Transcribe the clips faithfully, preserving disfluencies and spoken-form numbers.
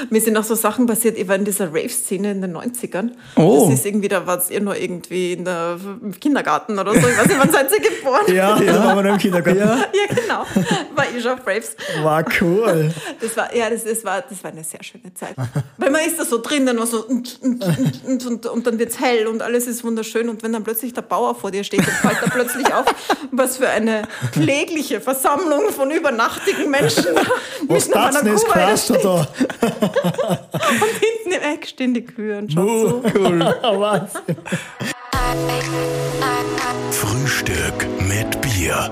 Mir sind auch so Sachen passiert, ich war in dieser Rave-Szene in den neunzigern. Oh. Das ist irgendwie, da war es ihr nur irgendwie in der, im Kindergarten oder so. Ich weiß nicht, wann seid ihr geboren? Ja, ja, da waren wir noch im Kindergarten. Ja. Ja, genau. War ich schon auf Raves. War cool. Das war, ja, das, das, war, das war eine sehr schöne Zeit. Weil man ist da so drin, dann war so und, und, und, und, und dann wird's hell und alles ist wunderschön. Und wenn dann plötzlich der Bauer vor dir steht, dann fällt er plötzlich auf, was für eine klägliche Versammlung von übernachtigen Menschen Was das denn ist, krass da? Und hinten im Eck stehen die Kühe und schauen Oh, so. cool. Wahnsinn. Frühstück mit Bier.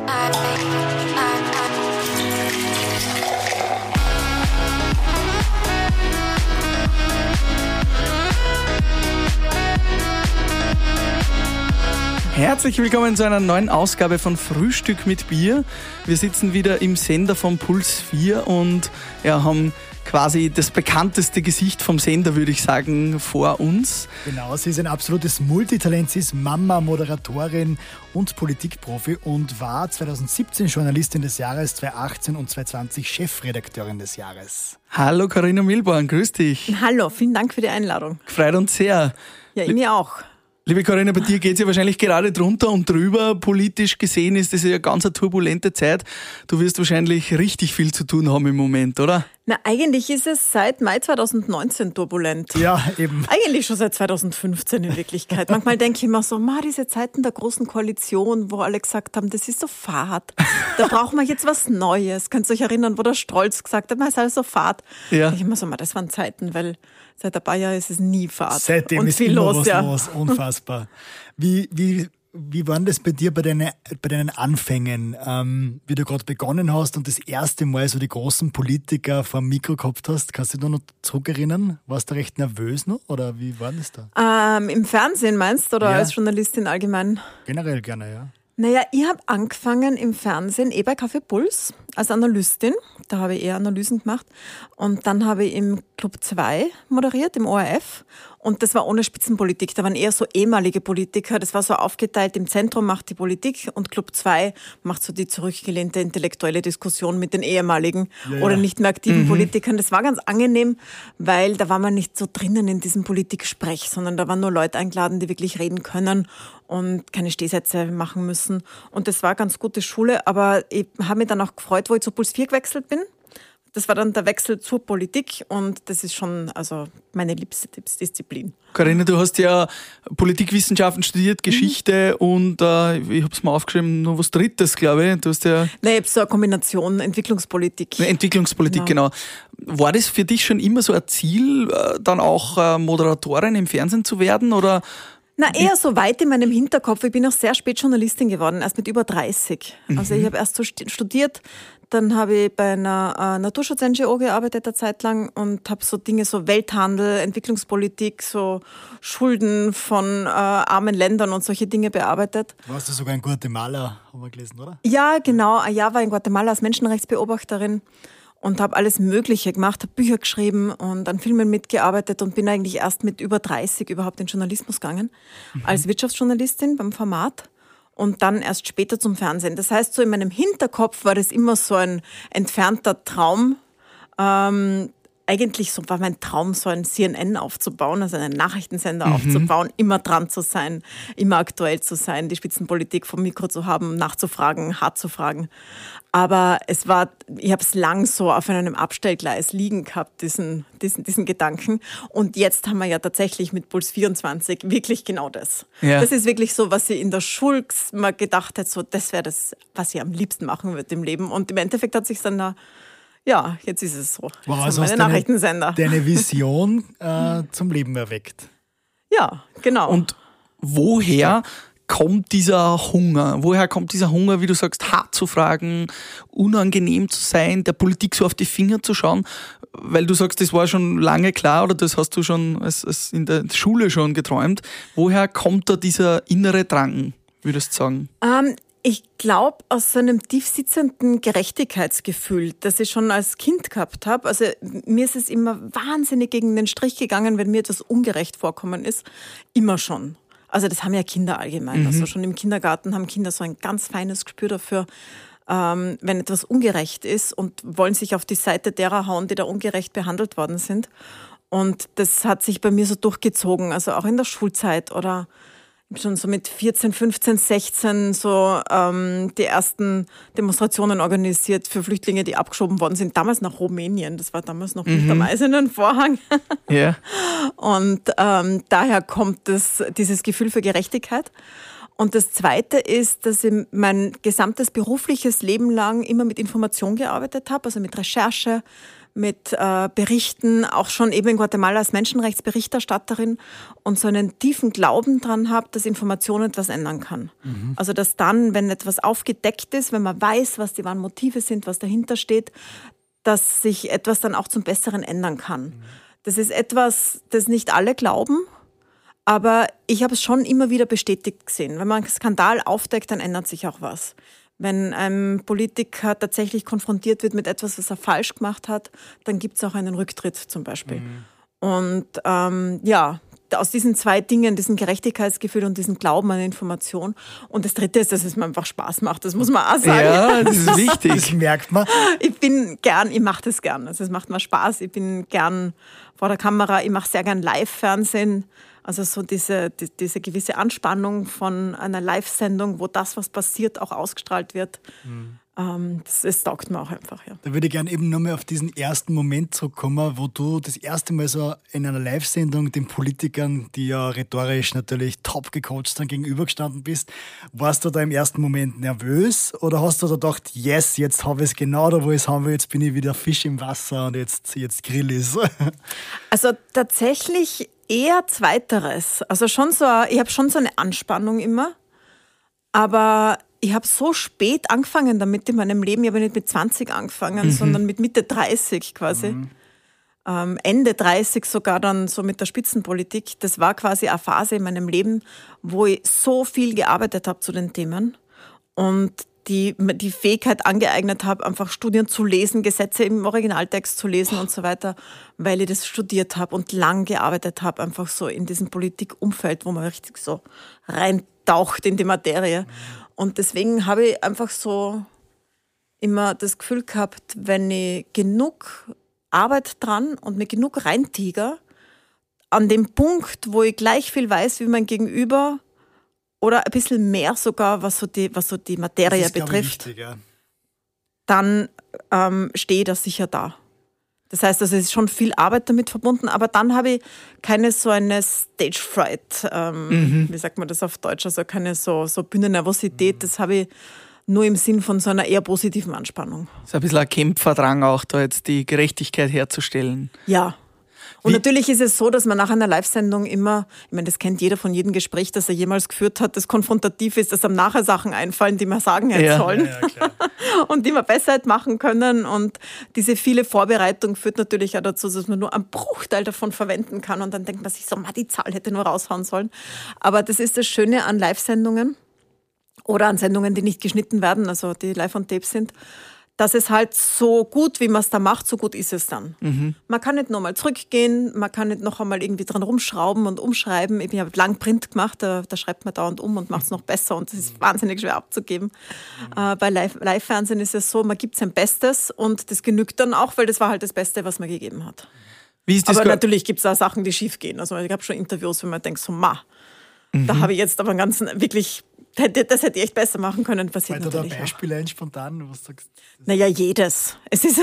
Herzlich willkommen zu einer neuen Ausgabe von Frühstück mit Bier. Wir sitzen wieder im Sender von Puls vier und ja, haben quasi das bekannteste Gesicht vom Sender, würde ich sagen, vor uns. Genau, sie ist ein absolutes Multitalent. Sie ist Mama, Moderatorin und Politikprofi und war zwanzig siebzehn Journalistin des Jahres, zwanzig achtzehn und zwanzig zwanzig Chefredakteurin des Jahres. Hallo Carina Milborn, grüß dich. Hallo, vielen Dank für die Einladung. Freut uns sehr. Ja, ich mir auch. Liebe Carina, bei dir geht es ja wahrscheinlich gerade drunter und drüber. Politisch gesehen ist das ja eine ganz turbulente Zeit. Du wirst wahrscheinlich richtig viel zu tun haben im Moment, oder? Na, eigentlich ist es seit Mai zwanzig neunzehn turbulent. Ja, eben. Eigentlich schon seit zwanzig fünfzehn in Wirklichkeit. Manchmal denke ich mir so, ma, diese Zeiten der großen Koalition, wo alle gesagt haben, das ist so fad. Da brauchen wir jetzt was Neues. Könnt ihr euch erinnern, wo der Strolz gesagt hat, ma, ist alles so fad. Ja. Ich immer so, ma, das waren Zeiten, weil seit ein paar Jahren ist es nie fad. Seitdem und ist viel immer los, was ja. los. Unfassbar. Wie, wie, wie war denn das bei dir bei, deine, bei deinen Anfängen, ähm, wie du gerade begonnen hast und das erste Mal so die großen Politiker vor dem Mikro gehabt hast? Kannst du dich da noch zurückerinnern? Warst du recht nervös noch oder wie war das da? Ähm, Im Fernsehen meinst du oder Ja. als Journalistin allgemein? Generell gerne, ja. Naja, ich habe angefangen im Fernsehen, eh bei Café Puls, als Analystin. Da habe ich eher Analysen gemacht. Und dann habe ich im Club zwei moderiert, im O R F. Und das war ohne Spitzenpolitik. Da waren eher so ehemalige Politiker. Das war so aufgeteilt, im Zentrum macht die Politik und Club zwei macht so die zurückgelehnte intellektuelle Diskussion mit den ehemaligen Ja, ja. oder nicht mehr aktiven Politikern. Das war ganz angenehm, weil da war man nicht so drinnen in diesem Politiksprech, sondern da waren nur Leute eingeladen, die wirklich reden können und keine Stehsätze machen müssen. Und das war ganz gute Schule, aber ich habe mich dann auch gefreut, wo ich zu Puls vier gewechselt bin. Das war dann der Wechsel zur Politik und das ist schon also meine liebste Disziplin. Carina, du hast ja Politikwissenschaften studiert, Geschichte und äh, ich habe es mal aufgeschrieben, noch was Drittes, glaube ich. Du hast ja Nein, ich habe so eine Kombination Entwicklungspolitik. Entwicklungspolitik, genau. War das für dich schon immer so ein Ziel, äh, dann auch äh, Moderatorin im Fernsehen zu werden oder? Na, eher so weit in meinem Hinterkopf. Ich bin auch sehr spät Journalistin geworden, erst mit über dreißig. Also ich habe erst so studiert, dann habe ich bei einer äh, Naturschutz-N G O gearbeitet eine Zeit lang und habe so Dinge, so Welthandel, Entwicklungspolitik, so Schulden von äh, armen Ländern und solche Dinge bearbeitet. Warst du sogar in Guatemala, haben wir gelesen, oder? Ja, genau. Ein Jahr war ich in Guatemala als Menschenrechtsbeobachterin und habe alles Mögliche gemacht, habe Bücher geschrieben und an Filmen mitgearbeitet und bin eigentlich erst mit über dreißig überhaupt in Journalismus gegangen, mhm. als Wirtschaftsjournalistin beim Format und dann erst später zum Fernsehen. Das heißt, so in meinem Hinterkopf war das immer so ein entfernter Traum. Ähm, eigentlich so war mein Traum, so ein C N N aufzubauen, also einen Nachrichtensender mhm. aufzubauen, immer dran zu sein, immer aktuell zu sein, die Spitzenpolitik vom Mikro zu haben, nachzufragen, hart zu fragen. Aber es war, ich habe es lang so auf einem Abstellgleis liegen gehabt, diesen, diesen, diesen Gedanken. Und jetzt haben wir ja tatsächlich mit Puls vierundzwanzig wirklich genau das. Ja. Das ist wirklich so, was ich in der Schule mal gedacht hätte, so, das wäre das, was ich am liebsten machen würde im Leben. Und im Endeffekt hat sich dann da, ja, jetzt ist es so. Jetzt Wow, haben also wir hast einen deine, Nachrichtensender. deine Vision äh, zum Leben erweckt. Ja, genau. Und woher kommt dieser Hunger? Woher kommt dieser Hunger, wie du sagst, hart zu fragen, unangenehm zu sein, der Politik so auf die Finger zu schauen? Weil du sagst, das war schon lange klar oder das hast du schon als, als in der Schule schon geträumt. Woher kommt da dieser innere Drang, würdest du sagen? Ähm, ich glaube, aus so einem tiefsitzenden Gerechtigkeitsgefühl, das ich schon als Kind gehabt habe. Also mir ist es immer wahnsinnig gegen den Strich gegangen, wenn mir etwas ungerecht vorkommen ist. Immer schon. Also das haben ja Kinder allgemein. Mhm. Also schon im Kindergarten haben Kinder so ein ganz feines Gespür dafür, ähm, wenn etwas ungerecht ist und wollen sich auf die Seite derer hauen, die da ungerecht behandelt worden sind. Und das hat sich bei mir so durchgezogen, also auch in der Schulzeit oder schon so mit vierzehn, fünfzehn, sechzehn so ähm, die ersten Demonstrationen organisiert für Flüchtlinge, die abgeschoben worden sind. Damals nach Rumänien, das war damals noch hinter dem eisernen Vorhang. Ja. Und ähm, daher kommt das, dieses Gefühl für Gerechtigkeit. Und das Zweite ist, dass ich mein gesamtes berufliches Leben lang immer mit Information gearbeitet habe, also mit Recherche, mit äh, Berichten, auch schon eben in Guatemala als Menschenrechtsberichterstatterin und so einen tiefen Glauben dran habe, dass Information etwas ändern kann. Mhm. Also dass dann, wenn etwas aufgedeckt ist, wenn man weiß, was die wahren Motive sind, was dahinter steht, dass sich etwas dann auch zum Besseren ändern kann. Mhm. Das ist etwas, das nicht alle glauben, aber ich habe es schon immer wieder bestätigt gesehen. Wenn man einen Skandal aufdeckt, dann ändert sich auch was. Wenn ein Politiker tatsächlich konfrontiert wird mit etwas, was er falsch gemacht hat, dann gibt es auch einen Rücktritt zum Beispiel. Mhm. Und ähm, ja, aus diesen zwei Dingen, diesem Gerechtigkeitsgefühl und diesem Glauben an Information. Und das Dritte ist, dass es mir einfach Spaß macht. Das muss man auch sagen. Ja, das ist wichtig. Das merkt man. Ich bin gern, ich mache das gern. Also es macht mir Spaß. Ich bin gern vor der Kamera. Ich mache sehr gern Live-Fernsehen. Also so diese, die, diese gewisse Anspannung von einer Live-Sendung, wo das, was passiert, auch ausgestrahlt wird. Mhm. Ähm, das, das taugt mir auch einfach, ja. Da würde ich gerne eben nochmal auf diesen ersten Moment zurückkommen, wo du das erste Mal so in einer Live-Sendung den Politikern, die ja rhetorisch natürlich top gecoacht sind, gegenübergestanden bist. Warst du da im ersten Moment nervös oder hast du da gedacht, yes, jetzt habe ich es genau da, wo ich es haben will, jetzt bin ich wieder Fisch im Wasser und jetzt, jetzt grill ich es? Also tatsächlich eher Zweiteres. Also schon so, ich habe schon so eine Anspannung immer, aber ich habe so spät angefangen damit in meinem Leben. Ich habe nicht mit zwanzig angefangen, mhm. sondern mit Mitte dreißig quasi. Mhm. Ähm, Ende dreißig sogar dann so mit der Spitzenpolitik. Das war quasi eine Phase in meinem Leben, wo ich so viel gearbeitet habe zu den Themen und die, die Fähigkeit angeeignet habe, einfach Studien zu lesen, Gesetze im Originaltext zu lesen und so weiter, weil ich das studiert habe und lang gearbeitet habe, einfach so in diesem Politikumfeld, wo man richtig so reintaucht in die Materie. Und deswegen habe ich einfach so immer das Gefühl gehabt, wenn ich genug Arbeit dran und mir genug reintiger, an dem Punkt, wo ich gleich viel weiß wie mein Gegenüber, oder ein bisschen mehr sogar, was so die, was so die Materie das ist, betrifft, wichtig, ja. Dann ähm, stehe ich da sicher da. Das heißt, also es ist schon viel Arbeit damit verbunden, aber dann habe ich keine so eine Stage-Fright, ähm, mhm. wie sagt man das auf Deutsch, also keine so, so Bühnennervosität, mhm. das habe ich nur im Sinn von so einer eher positiven Anspannung. Das ist ein bisschen ein Kämpferdrang auch, da jetzt die Gerechtigkeit herzustellen. Ja. Und Wie? natürlich ist es so, dass man nach einer Live-Sendung immer, ich meine, das kennt jeder von jedem Gespräch, das er jemals geführt hat, das konfrontativ ist, dass einem nachher Sachen einfallen, die man sagen hätte ja. sollen ja, ja, klar. und die man besser hätte machen können. Und diese viele Vorbereitung führt natürlich auch dazu, dass man nur einen Bruchteil davon verwenden kann und dann denkt man sich so, die Zahl hätte nur raushauen sollen. Aber das ist das Schöne an Live-Sendungen oder an Sendungen, die nicht geschnitten werden, also die live on tape sind, dass es halt so gut, wie man es da macht, so gut ist es dann. Mhm. Man kann nicht nochmal zurückgehen, man kann nicht noch einmal irgendwie dran rumschrauben und umschreiben. Ich habe lang Print gemacht, da, da schreibt man dauernd um und macht es noch besser und das ist wahnsinnig schwer abzugeben. Mhm. Äh, bei Live- Live-Fernsehen ist es so, man gibt sein Bestes und das genügt dann auch, weil das war halt das Beste, was man gegeben hat. Wie ist das aber ge- natürlich gibt es auch Sachen, die schief gehen. Also ich habe schon Interviews, wo man denkt so, ma, mhm. da habe ich jetzt aber einen ganzen, wirklich... Das hätte ich echt besser machen können. Passiert Weil du da Beispiele ein spontan, was du sagst? Naja, jedes. Es ist,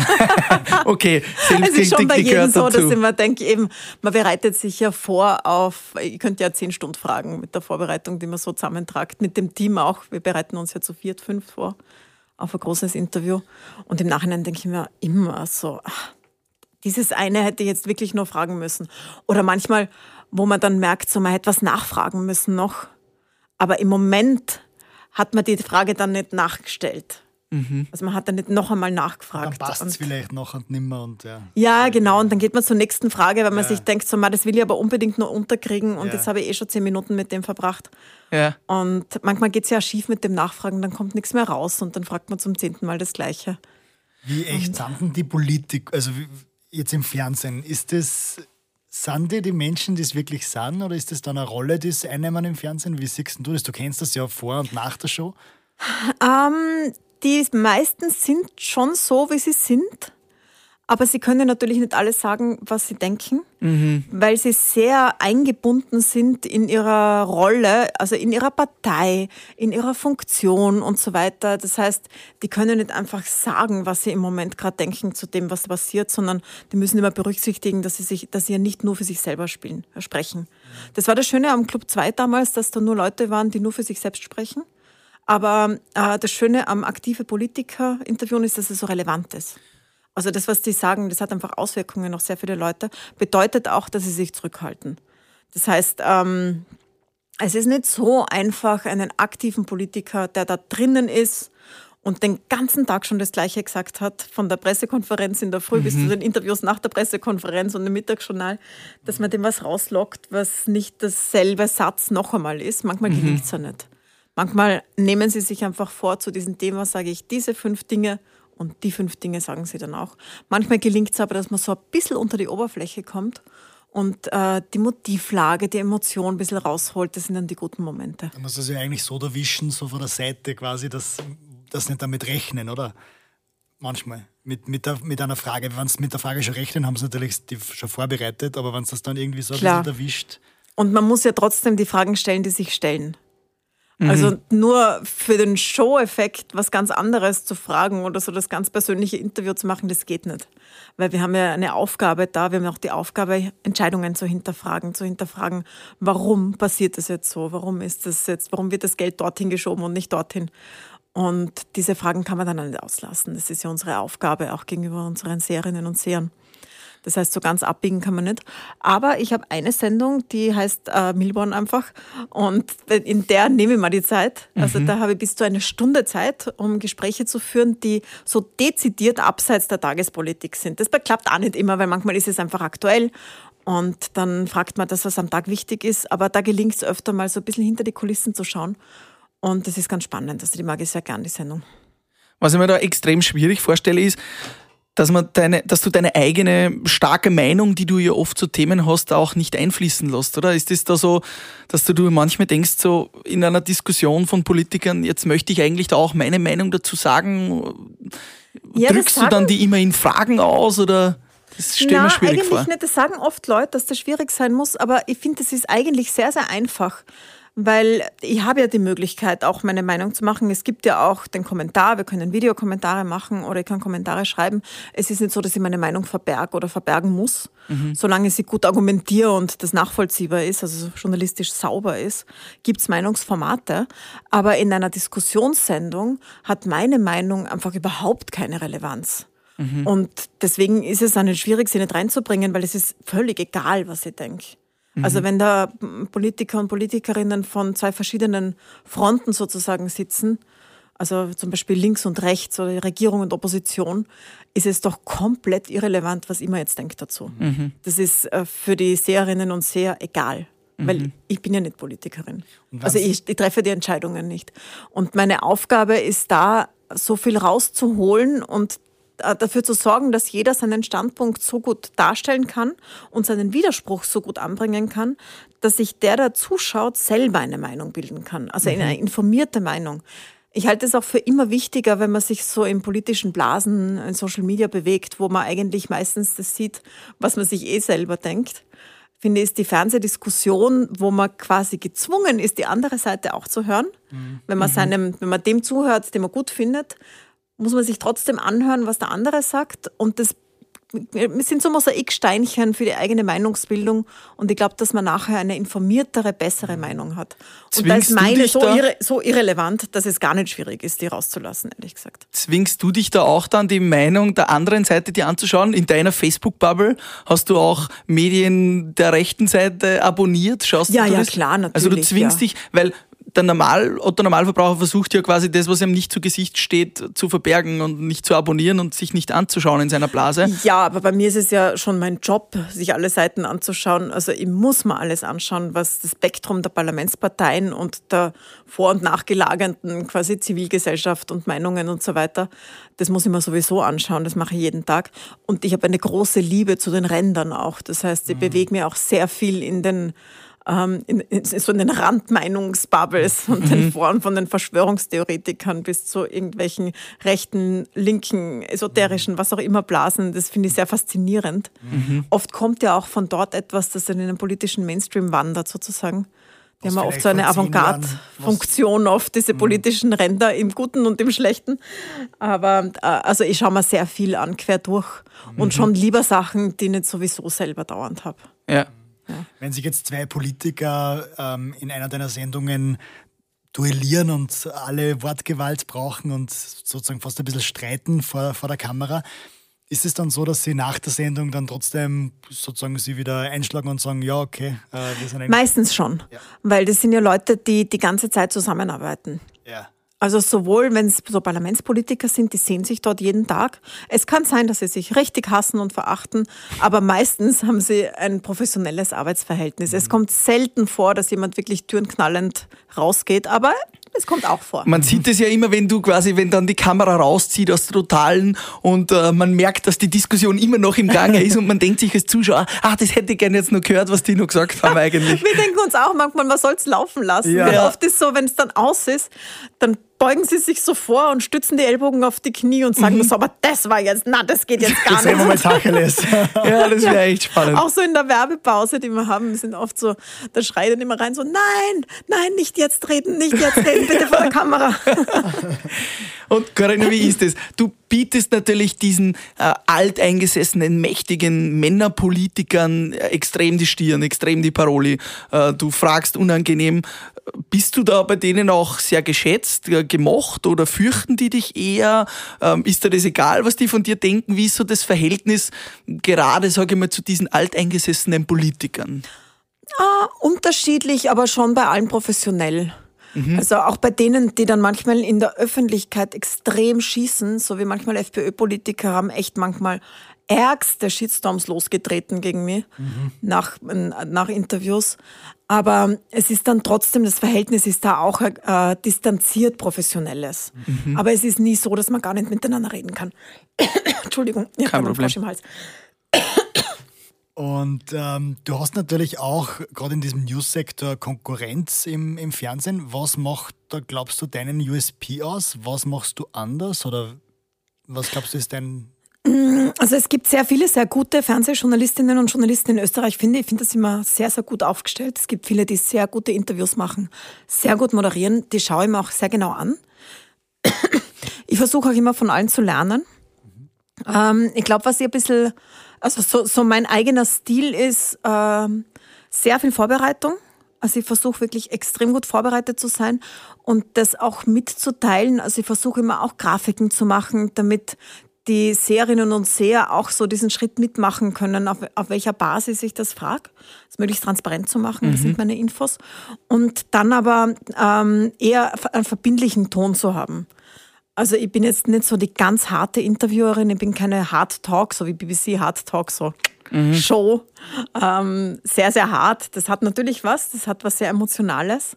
okay, es ist schon bei jedem so, dass ich mir denke, eben, man bereitet sich ja vor auf, ich könnte ja zehn Stunden fragen mit der Vorbereitung, die man so zusammentragt, mit dem Team auch. Wir bereiten uns ja zu viert, fünf vor auf ein großes Interview. Und im Nachhinein denke ich mir immer so, ach, dieses eine hätte ich jetzt wirklich nur fragen müssen. Oder manchmal, wo man dann merkt, so, man hätte was nachfragen müssen noch. Aber im Moment hat man die Frage dann nicht nachgestellt. Mhm. Also man hat dann nicht noch einmal nachgefragt. Dann passt es vielleicht noch und nimmer. Und ja. ja, genau. Und dann geht man zur nächsten Frage, weil man ja. sich denkt, so, das will ich aber unbedingt nur unterkriegen. Und ja. jetzt habe ich eh schon zehn Minuten mit dem verbracht. Ja. Und manchmal geht es ja schief mit dem Nachfragen, dann kommt nichts mehr raus. Und dann fragt man zum zehnten Mal das Gleiche. Wie echt sind denn die Politik, also jetzt im Fernsehen, ist das... Sind die die Menschen, die es wirklich sind, oder ist das dann eine Rolle, die sie einnehmen im Fernsehen? Wie siehst du das? Du kennst das ja vor und nach der Show. Ähm, die meisten sind schon so, wie sie sind. Aber sie können natürlich nicht alles sagen, was sie denken, mhm. weil sie sehr eingebunden sind in ihrer Rolle, also in ihrer Partei, in ihrer Funktion und so weiter. Das heißt, die können nicht einfach sagen, was sie im Moment gerade denken zu dem, was passiert, sondern die müssen immer berücksichtigen, dass sie sich, dass sie ja nicht nur für sich selber spielen, äh, sprechen. Das war das Schöne am Club zwei damals, dass da nur Leute waren, die nur für sich selbst sprechen. Aber äh, das Schöne am aktive Politiker-Interviewen ist, dass es so relevant ist. Also das, was die sagen, das hat einfach Auswirkungen auf sehr viele Leute, bedeutet auch, dass sie sich zurückhalten. Das heißt, ähm, es ist nicht so einfach, einen aktiven Politiker, der da drinnen ist und den ganzen Tag schon das Gleiche gesagt hat, von der Pressekonferenz in der Früh mhm. bis zu den Interviews nach der Pressekonferenz und dem Mittagsjournal, dass man dem was rauslockt, was nicht dasselbe Satz noch einmal ist. Manchmal mhm. gelingt es ja nicht. Manchmal nehmen sie sich einfach vor, zu diesem Thema sage ich diese fünf Dinge, und die fünf Dinge sagen sie dann auch. Manchmal gelingt es aber, dass man so ein bisschen unter die Oberfläche kommt und äh, die Motivlage, die Emotion ein bisschen rausholt. Das sind dann die guten Momente. Da muss man sich eigentlich so erwischen, so von der Seite quasi, dass das nicht damit rechnen, oder? Manchmal. Mit, mit, der, mit einer Frage. Wenn sie mit der Frage schon rechnen, haben sie natürlich die schon vorbereitet, aber wenn es das dann irgendwie so ein bisschen erwischt. Und man muss ja trotzdem die Fragen stellen, die sich stellen. Also nur für den Show-Effekt was ganz anderes zu fragen oder so das ganz persönliche Interview zu machen, das geht nicht. Weil wir haben ja eine Aufgabe da, wir haben auch die Aufgabe, Entscheidungen zu hinterfragen, zu hinterfragen, warum passiert das jetzt so, warum ist das jetzt, warum wird das Geld dorthin geschoben und nicht dorthin. Und diese Fragen kann man dann nicht auslassen. Das ist ja unsere Aufgabe, auch gegenüber unseren Seherinnen und Sehern. Das heißt, so ganz abbiegen kann man nicht. Aber ich habe eine Sendung, die heißt äh, Milborn einfach. Und in der nehme ich mal die Zeit. Also mhm. da habe ich bis zu eine Stunde Zeit, um Gespräche zu führen, die so dezidiert abseits der Tagespolitik sind. Das klappt auch nicht immer, weil manchmal ist es einfach aktuell. Und dann fragt man das, was am Tag wichtig ist. Aber da gelingt es öfter mal so ein bisschen hinter die Kulissen zu schauen. Und das ist ganz spannend. Also die mag ich sehr gern, die Sendung. Was ich mir da extrem schwierig vorstelle, ist, dass man deine, dass du deine eigene starke Meinung, die du ja oft zu Themen hast, auch nicht einfließen lässt, oder? Ist das da so, dass du manchmal denkst, so in einer Diskussion von Politikern, jetzt möchte ich eigentlich da auch meine Meinung dazu sagen? Ja, drückst du dann die immer in Fragen aus, oder? Das stelle ich mir schwierig eigentlich vor. Nicht. Das sagen oft Leute, dass das schwierig sein muss, aber ich finde, das ist eigentlich sehr, sehr einfach. Weil ich habe ja die Möglichkeit, auch meine Meinung zu machen. Es gibt ja auch den Kommentar, wir können Videokommentare machen oder ich kann Kommentare schreiben. Es ist nicht so, dass ich meine Meinung verberge oder verbergen muss. Mhm. Solange ich sie gut argumentiere und das nachvollziehbar ist, also journalistisch sauber ist, gibt es Meinungsformate. Aber in einer Diskussionssendung hat meine Meinung einfach überhaupt keine Relevanz. Mhm. Und deswegen ist es auch nicht schwierig, sie nicht reinzubringen, weil es ist völlig egal, was ich denke. Also wenn da Politiker und Politikerinnen von zwei verschiedenen Fronten sozusagen sitzen, also zum Beispiel links und rechts oder Regierung und Opposition, ist es doch komplett irrelevant, was immer jetzt denkt dazu. Mhm. Das ist für die Seherinnen und Seher egal, mhm. weil ich bin ja nicht Politikerin. Also ich, ich treffe die Entscheidungen nicht. Und meine Aufgabe ist da, so viel rauszuholen und dafür zu sorgen, dass jeder seinen Standpunkt so gut darstellen kann und seinen Widerspruch so gut anbringen kann, dass sich der, der zuschaut, selber eine Meinung bilden kann. Also mhm. eine informierte Meinung. Ich halte es auch für immer wichtiger, wenn man sich so in politischen Blasen, in Social Media bewegt, wo man eigentlich meistens das sieht, was man sich eh selber denkt. Finde ich, ist die Fernsehdiskussion, wo man quasi gezwungen ist, die andere Seite auch zu hören. Mhm. Wenn man seinem, wenn man dem zuhört, den man gut findet, muss man sich trotzdem anhören, was der andere sagt. Und das sind so Mosaiksteinchen für die eigene Meinungsbildung. Und ich glaube, dass man nachher eine informiertere, bessere Meinung hat. Und da ist meine so, irre, so irrelevant, dass es gar nicht schwierig ist, die rauszulassen, ehrlich gesagt. Zwingst du dich da auch dann, die Meinung der anderen Seite dir anzuschauen? In deiner Facebook-Bubble hast du auch Medien der rechten Seite abonniert? Schaust ja, du ja, das? klar, natürlich. Also du zwingst ja. dich, weil der Normal, Otto Normalverbraucher versucht ja quasi das, was ihm nicht zu Gesicht steht, zu verbergen und nicht zu abonnieren und sich nicht anzuschauen in seiner Blase. Ja, aber bei mir ist es ja schon mein Job, sich alle Seiten anzuschauen. Also ich muss mir alles anschauen, was das Spektrum der Parlamentsparteien und der vor- und nachgelagerten quasi Zivilgesellschaft und Meinungen und so weiter, das muss ich mir sowieso anschauen, das mache ich jeden Tag. Und ich habe eine große Liebe zu den Rändern auch. Das heißt, ich mhm. bewege mich auch sehr viel in den ähm, in, in, so in den Randmeinungsbubbles und den Foren von den Verschwörungstheoretikern bis zu irgendwelchen rechten, linken, esoterischen, was auch immer Blasen. Das finde ich sehr faszinierend. Mhm. Oft kommt ja auch von dort etwas, das dann in den politischen Mainstream wandert sozusagen. Die haben ja oft so eine Avantgarde-Funktion, oft diese politischen Ränder im Guten und im Schlechten. Aber äh, also ich schaue mir sehr viel an, quer durch. Und mhm. schon lieber Sachen, die ich nicht sowieso selber dauernd habe. Ja. Ja. Wenn sich jetzt zwei Politiker ähm, in einer deiner Sendungen duellieren und alle Wortgewalt brauchen und sozusagen fast ein bisschen streiten vor, vor der Kamera, ist es dann so, dass sie nach der Sendung dann trotzdem sozusagen sie wieder einschlagen und sagen, ja, okay, äh, wir sind eigentlich... Meistens schon, ja. Weil das sind ja Leute, die die ganze Zeit zusammenarbeiten. Ja. Also sowohl, wenn es so Parlamentspolitiker sind, die sehen sich dort jeden Tag. Es kann sein, dass sie sich richtig hassen und verachten, aber meistens haben sie ein professionelles Arbeitsverhältnis. Mhm. Es kommt selten vor, dass jemand wirklich türenknallend rausgeht, aber es kommt auch vor. Man sieht es ja immer, wenn du quasi, wenn dann die Kamera rauszieht aus der Totalen und äh, man merkt, dass die Diskussion immer noch im Gange ist und man denkt sich als Zuschauer, ah, das hätte ich gerne jetzt noch gehört, was die noch gesagt haben eigentlich. Wir denken uns auch manchmal, man soll es laufen lassen. Ja. Weil oft ist es so, wenn es dann aus ist, dann beugen sie sich so vor und stützen die Ellbogen auf die Knie und sagen, mhm. so, aber das war jetzt, na, das geht jetzt gar das nicht. Das mal Tacheles. Ja, das wäre echt spannend. Auch so in der Werbepause, die wir haben, sind oft so, da schreit dann immer rein so, nein, nein, nicht jetzt reden, nicht jetzt reden, bitte vor der Kamera. Und Corinna, wie ist es? Du bietest natürlich diesen äh, alteingesessenen, mächtigen Männerpolitikern äh, extrem die Stirn, extrem die Paroli. Äh, du fragst unangenehm, bist du da bei denen auch sehr geschätzt, äh, gemocht oder fürchten die dich eher? Ähm, ist dir das egal, was die von dir denken? Wie ist so das Verhältnis gerade, sage ich mal, zu diesen alteingesessenen Politikern? Ah, unterschiedlich, aber schon bei allen professionell. Mhm. Also auch bei denen, die dann manchmal in der Öffentlichkeit extrem schießen, so wie manchmal FPÖ-Politiker haben echt manchmal ärgste Shitstorms losgetreten gegen mich mhm. nach, nach Interviews. Aber es ist dann trotzdem, das Verhältnis ist da auch äh, distanziert professionelles. Mhm. Aber es ist nie so, dass man gar nicht miteinander reden kann. Entschuldigung, ich habe einen Frosch im Hals. Und ähm, du hast natürlich auch gerade in diesem News-Sektor Konkurrenz im, im Fernsehen. Was macht da, glaubst du, deinen U S P aus? Was machst du anders? Oder was glaubst du, ist dein... Also es gibt sehr viele sehr gute Fernsehjournalistinnen und Journalisten in Österreich, finde ich. Ich finde das immer sehr, sehr gut aufgestellt. Es gibt viele, die sehr gute Interviews machen, sehr gut moderieren. Die schaue ich mir auch sehr genau an. Ich versuche auch immer von allen zu lernen. Mhm. Ähm, ich glaube, was ich ein bisschen, also so, so mein eigener Stil ist, äh, sehr viel Vorbereitung. Also ich versuche wirklich extrem gut vorbereitet zu sein und das auch mitzuteilen. Also ich versuche immer auch Grafiken zu machen, damit die Seherinnen und Seher auch so diesen Schritt mitmachen können, auf, auf welcher Basis ich das frage, das möglichst transparent zu machen, mhm. das sind meine Infos. Und dann aber ähm, eher einen verbindlichen Ton zu haben. Also ich bin jetzt nicht so die ganz harte Interviewerin, ich bin keine Hard Talk, so wie B B C Hard Talk, so mhm. Show. Ähm, sehr, sehr hart. Das hat natürlich was, das hat was sehr Emotionales.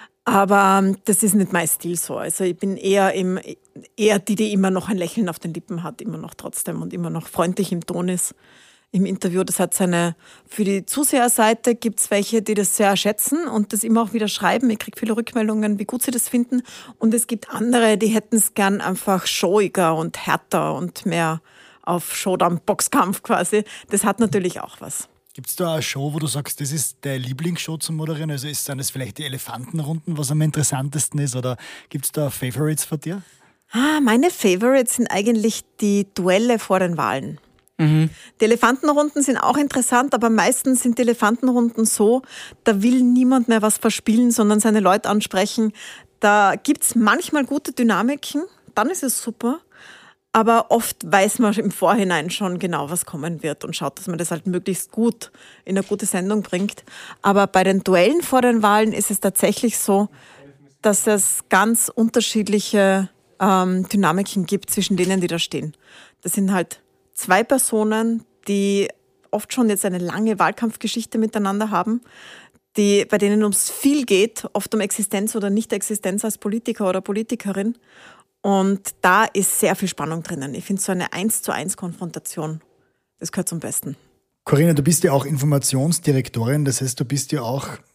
Aber das ist nicht mein Stil so. Also ich bin eher, im, eher die, die immer noch ein Lächeln auf den Lippen hat, immer noch trotzdem und immer noch freundlich im Ton ist im Interview. Das hat seine, für die Zuseherseite gibt es welche, die das sehr schätzen und das immer auch wieder schreiben. Ich kriege viele Rückmeldungen, wie gut sie das finden. Und es gibt andere, die hätten es gern einfach showiger und härter und mehr auf Showdown-Boxkampf quasi. Das hat natürlich auch was. Gibt es da eine Show, wo du sagst, das ist deine Lieblingsshow zum Moderieren? Also ist, sind das vielleicht die Elefantenrunden, was am interessantesten ist? Oder gibt es da Favorites von dir? Ah, meine Favorites sind eigentlich die Duelle vor den Wahlen. Mhm. Die Elefantenrunden sind auch interessant, aber meistens sind die Elefantenrunden so, da will niemand mehr was verspielen, sondern seine Leute ansprechen. Da gibt es manchmal gute Dynamiken, dann ist es super. Aber oft weiß man im Vorhinein schon genau, was kommen wird und schaut, dass man das halt möglichst gut in eine gute Sendung bringt. Aber bei den Duellen vor den Wahlen ist es tatsächlich so, dass es ganz unterschiedliche ähm, Dynamiken gibt zwischen denen, die da stehen. Das sind halt zwei Personen, die oft schon jetzt eine lange Wahlkampfgeschichte miteinander haben, die, bei denen ums viel geht, oft um Existenz oder Nicht-Existenz als Politiker oder Politikerin. Und da ist sehr viel Spannung drinnen. Ich finde so eine eins zu eins Konfrontation, das gehört zum Besten. Corinna, du bist ja auch Informationsdirektorin, das heißt, du bist ja auch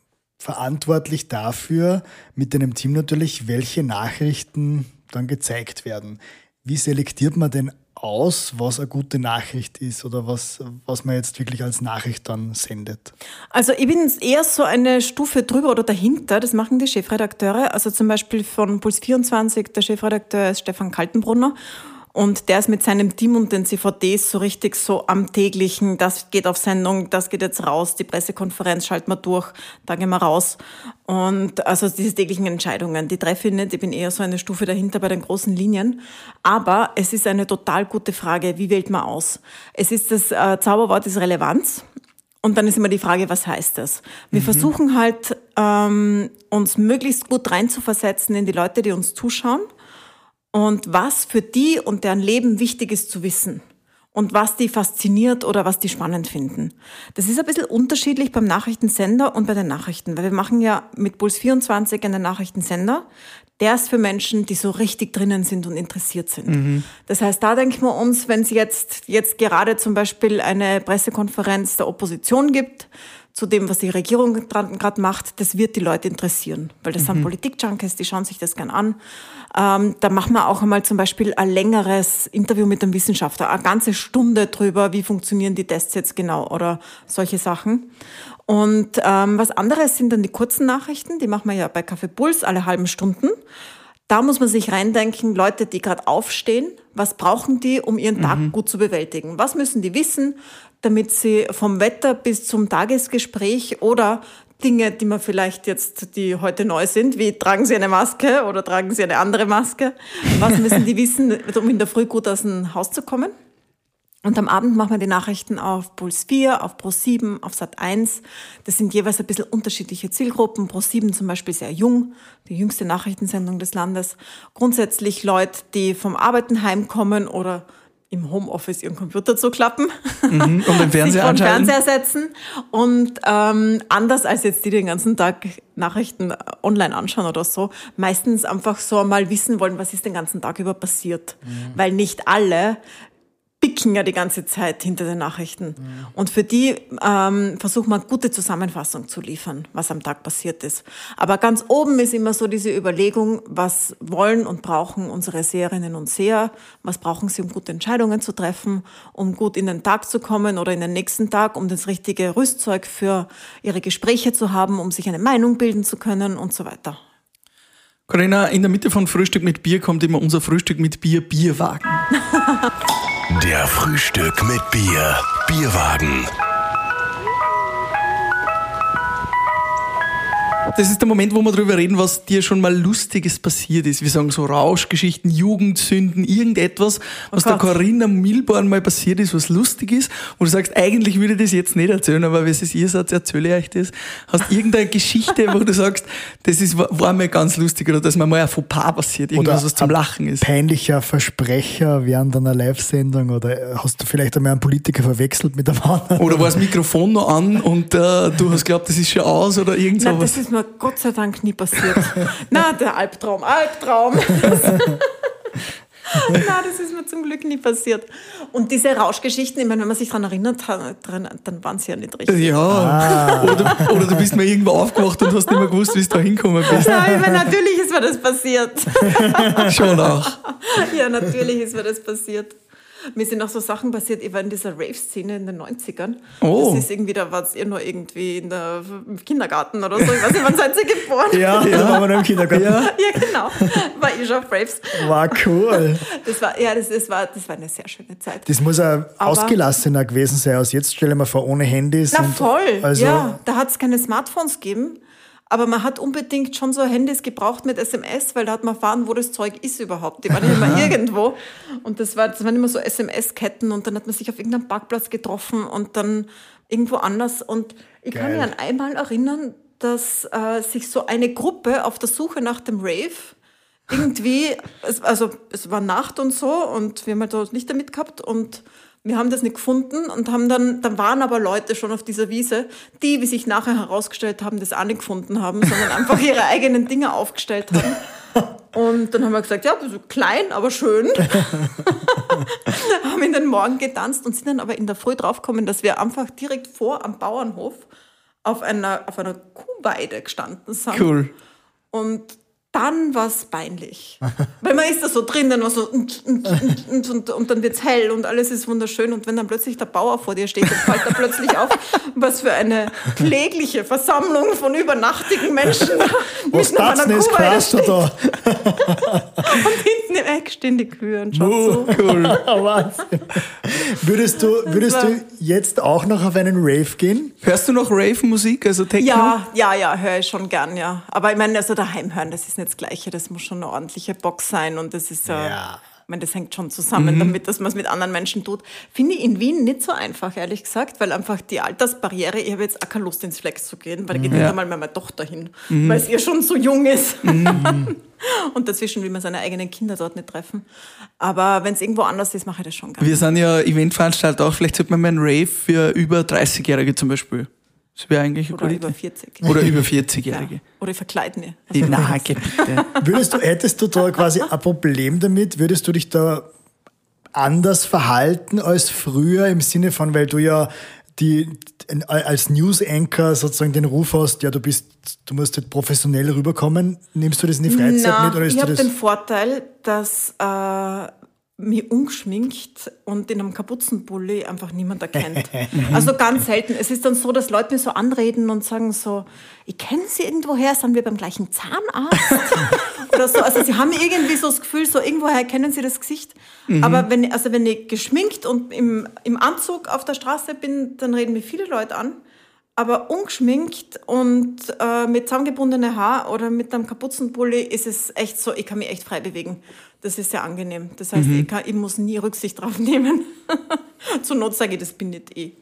verantwortlich dafür, mit deinem Team natürlich, welche Nachrichten dann gezeigt werden. Wie selektiert man denn aus, was eine gute Nachricht ist oder was, was man jetzt wirklich als Nachricht dann sendet? Also ich bin eher so eine Stufe drüber oder dahinter, das machen die Chefredakteure. Also zum Beispiel von Puls vierundzwanzig, der Chefredakteur ist Stefan Kaltenbrunner. Und der ist mit seinem Team und den C V Ds so richtig so am täglichen, das geht auf Sendung, das geht jetzt raus, die Pressekonferenz schalten wir durch, da gehen wir raus. Und also diese täglichen Entscheidungen, die treffe ich nicht, ich bin eher so eine Stufe dahinter bei den großen Linien. Aber es ist eine total gute Frage, wie wählt man aus? Es ist das äh, Zauberwort ist Relevanz. Und dann ist immer die Frage, was heißt das? Wir mhm. versuchen halt, ähm, uns möglichst gut reinzuversetzen in die Leute, die uns zuschauen. Und was für die und deren Leben wichtig ist zu wissen und was die fasziniert oder was die spannend finden. Das ist ein bisschen unterschiedlich beim Nachrichtensender und bei den Nachrichten, weil wir machen ja mit Puls vierundzwanzig einen Nachrichtensender, der ist für Menschen, die so richtig drinnen sind und interessiert sind. Mhm. Das heißt, da denken wir uns, wenn es jetzt, jetzt gerade zum Beispiel eine Pressekonferenz der Opposition gibt, zu dem, was die Regierung gerade macht, das wird die Leute interessieren. Weil das mhm. sind Politik-Junkies, die schauen sich das gern an. Ähm, da machen wir auch einmal zum Beispiel ein längeres Interview mit einem Wissenschaftler, eine ganze Stunde drüber, wie funktionieren die Tests jetzt genau oder solche Sachen. Und ähm, was anderes sind dann die kurzen Nachrichten, die machen wir ja bei Kaffee Puls alle halben Stunden. Da muss man sich reindenken, Leute, die gerade aufstehen, was brauchen die, um ihren Tag mhm. gut zu bewältigen? Was müssen die wissen, damit sie vom Wetter bis zum Tagesgespräch oder Dinge, die man vielleicht jetzt, die heute neu sind, wie tragen sie eine Maske oder tragen sie eine andere Maske? Was müssen die wissen, um in der Früh gut aus dem Haus zu kommen? Und am Abend machen wir die Nachrichten auf Puls vier, auf Pro sieben, auf Sat eins. Das sind jeweils ein bisschen unterschiedliche Zielgruppen. Pro sieben zum Beispiel sehr jung, die jüngste Nachrichtensendung des Landes. Grundsätzlich Leute, die vom Arbeiten heimkommen oder im Homeoffice ihren Computer zu klappen, mhm, und den Fernseher sich vor den Fernseher setzen. Und ähm, anders als jetzt die, die den ganzen Tag Nachrichten online anschauen oder so, meistens einfach so mal wissen wollen, was ist den ganzen Tag über passiert. Mhm. Weil nicht alle picken ja die ganze Zeit hinter den Nachrichten. Mhm. Und für die ähm, versucht man, gute Zusammenfassung zu liefern, was am Tag passiert ist. Aber ganz oben ist immer so diese Überlegung, was wollen und brauchen unsere Seherinnen und Seher, was brauchen sie, um gute Entscheidungen zu treffen, um gut in den Tag zu kommen oder in den nächsten Tag, um das richtige Rüstzeug für ihre Gespräche zu haben, um sich eine Meinung bilden zu können und so weiter. Corinna, in der Mitte von Frühstück mit Bier kommt immer unser Frühstück mit Bier, Bierwagen. Der Frühstück mit Bier, Bierwagen. Das ist der Moment, wo wir darüber reden, was dir schon mal Lustiges passiert ist. Wir sagen so Rauschgeschichten, Jugendsünden, irgendetwas, was oh der Corinna Milborn mal passiert ist, was lustig ist, wo du sagst, eigentlich würde ich das jetzt nicht erzählen, aber wenn es ihr seid, erzähle ich euch das. Hast irgendeine Geschichte, wo du sagst, das ist, war mir ganz lustig oder dass mir mal ein Fauxpas passiert, irgendwas, oder was zum Lachen ist. Peinlicher Versprecher während einer Live-Sendung oder hast du vielleicht einmal einen Politiker verwechselt mit einem anderen? Oder war das Mikrofon noch an und äh, du hast geglaubt, das ist schon aus oder irgend sowas? Nein, mir Gott sei Dank nie passiert. Na, der Albtraum, Albtraum. Na, das ist mir zum Glück nie passiert. Und diese Rauschgeschichten, ich meine, wenn man sich daran erinnert, dann waren sie ja nicht richtig. Ja, ah. oder, oder du bist mal irgendwo aufgewacht und hast nicht mehr gewusst, wie du da hingekommen bist. Ja, ich meine, natürlich ist mir das passiert. Schon auch. Ja, natürlich ist mir das passiert. Mir sind auch so Sachen passiert, ich war in dieser Rave-Szene in den neunzigern. Oh. Das ist irgendwie, da war es ihr nur irgendwie in der, im Kindergarten oder so. Ich weiß nicht, wann seid ihr geboren? Ja, ja, da waren wir noch im Kindergarten. Ja, ja genau. War ich schon auf Raves. War cool. Das war, ja, das, das, war, das war eine sehr schöne Zeit. Das muss ein ausgelassener gewesen sein als jetzt. Stell dir mal vor, ohne Handys. Na und voll, also ja. Da hat es keine Smartphones gegeben. Aber man hat unbedingt schon so Handys gebraucht mit S M S, weil da hat man erfahren, wo das Zeug ist überhaupt. Die waren nicht immer irgendwo. Und das, war, das waren immer so S M S-Ketten und dann hat man sich auf irgendeinem Parkplatz getroffen und dann irgendwo anders. Und ich Geil. kann mich an einmal erinnern, dass äh, sich so eine Gruppe auf der Suche nach dem Rave irgendwie, es, also es war Nacht und so und wir haben halt das Lichter mit gehabt und wir haben das nicht gefunden und haben dann, dann waren aber Leute schon auf dieser Wiese, die, wie sich nachher herausgestellt haben, das auch nicht gefunden haben, sondern einfach ihre eigenen Dinge aufgestellt haben. Und dann haben wir gesagt, ja, so klein, aber schön. Haben in den Morgen getanzt und sind dann aber in der Früh draufgekommen, dass wir einfach direkt vor am Bauernhof auf einer, auf einer Kuhweide gestanden sind. Cool. Und dann war es peinlich. Weil man ist da so drin, dann war so und, und, und, und, und dann wird es hell und alles ist wunderschön. Und wenn dann plötzlich der Bauer vor dir steht, dann fällt er plötzlich auf, was für eine klägliche Versammlung von übernachtigen Menschen was mitten auf einer ist Kuhweide krass, steht. da? Und hinten im Eck stehen die Kühe und schaut so. Cool. Wahnsinn. Würdest du, würdest war- du jetzt auch noch auf einen Rave gehen? Hörst du noch Rave-Musik, also Techno? Ja, ja, ja, höre ich schon gern, ja. Aber ich meine, also daheim hören, das ist nicht das Gleiche. Das muss schon eine ordentliche Box sein und das ist ja. Ja. Ich meine, das hängt schon zusammen, damit dass man es mit anderen Menschen tut. Finde ich in Wien nicht so einfach, ehrlich gesagt, weil einfach die Altersbarriere, ich habe jetzt auch keine Lust ins Flex zu gehen, weil da geht nicht Ja. einmal mehr meine Tochter hin, weil es ihr schon so jung ist. Und dazwischen will man seine eigenen Kinder dort nicht treffen. Aber wenn es irgendwo anders ist, mache ich das schon gerne. Wir sind ja Eventveranstalter auch, vielleicht sollte man mal einen Rave für über dreißigjährige zum Beispiel. Das wäre eigentlich eine Oder gute über Idee. vierzig. Oder über Ja. vierzig-Jährige. Oder ich verkleide mich. Also, na, geh bitte. Würdest du, hättest du da quasi ein Problem damit? Würdest du dich da anders verhalten als früher im Sinne von, weil du ja die, als News-Anchor sozusagen den Ruf hast, ja, du bist, du musst halt professionell rüberkommen. Nimmst du das in die Freizeit Na, mit? Oder ist ich dir habe das den Vorteil, dass äh, mich ungeschminkt und in einem Kapuzenpulli einfach niemand erkennt. Also ganz selten. Es ist dann so, dass Leute mich so anreden und sagen so, ich kenne Sie irgendwoher, sind wir beim gleichen Zahnarzt? Oder so. Also sie haben irgendwie so das Gefühl, so irgendwoher kennen sie das Gesicht. Aber wenn, also wenn ich geschminkt und im, im Anzug auf der Straße bin, dann reden mich viele Leute an. Aber ungeschminkt und äh, mit zusammengebundene Haar oder mit einem Kapuzenpulli ist es echt so, ich kann mich echt frei bewegen. Das ist sehr angenehm. Das heißt, ich, kann, ich muss nie Rücksicht drauf nehmen. Zur Not sage ich, das bin nicht ich.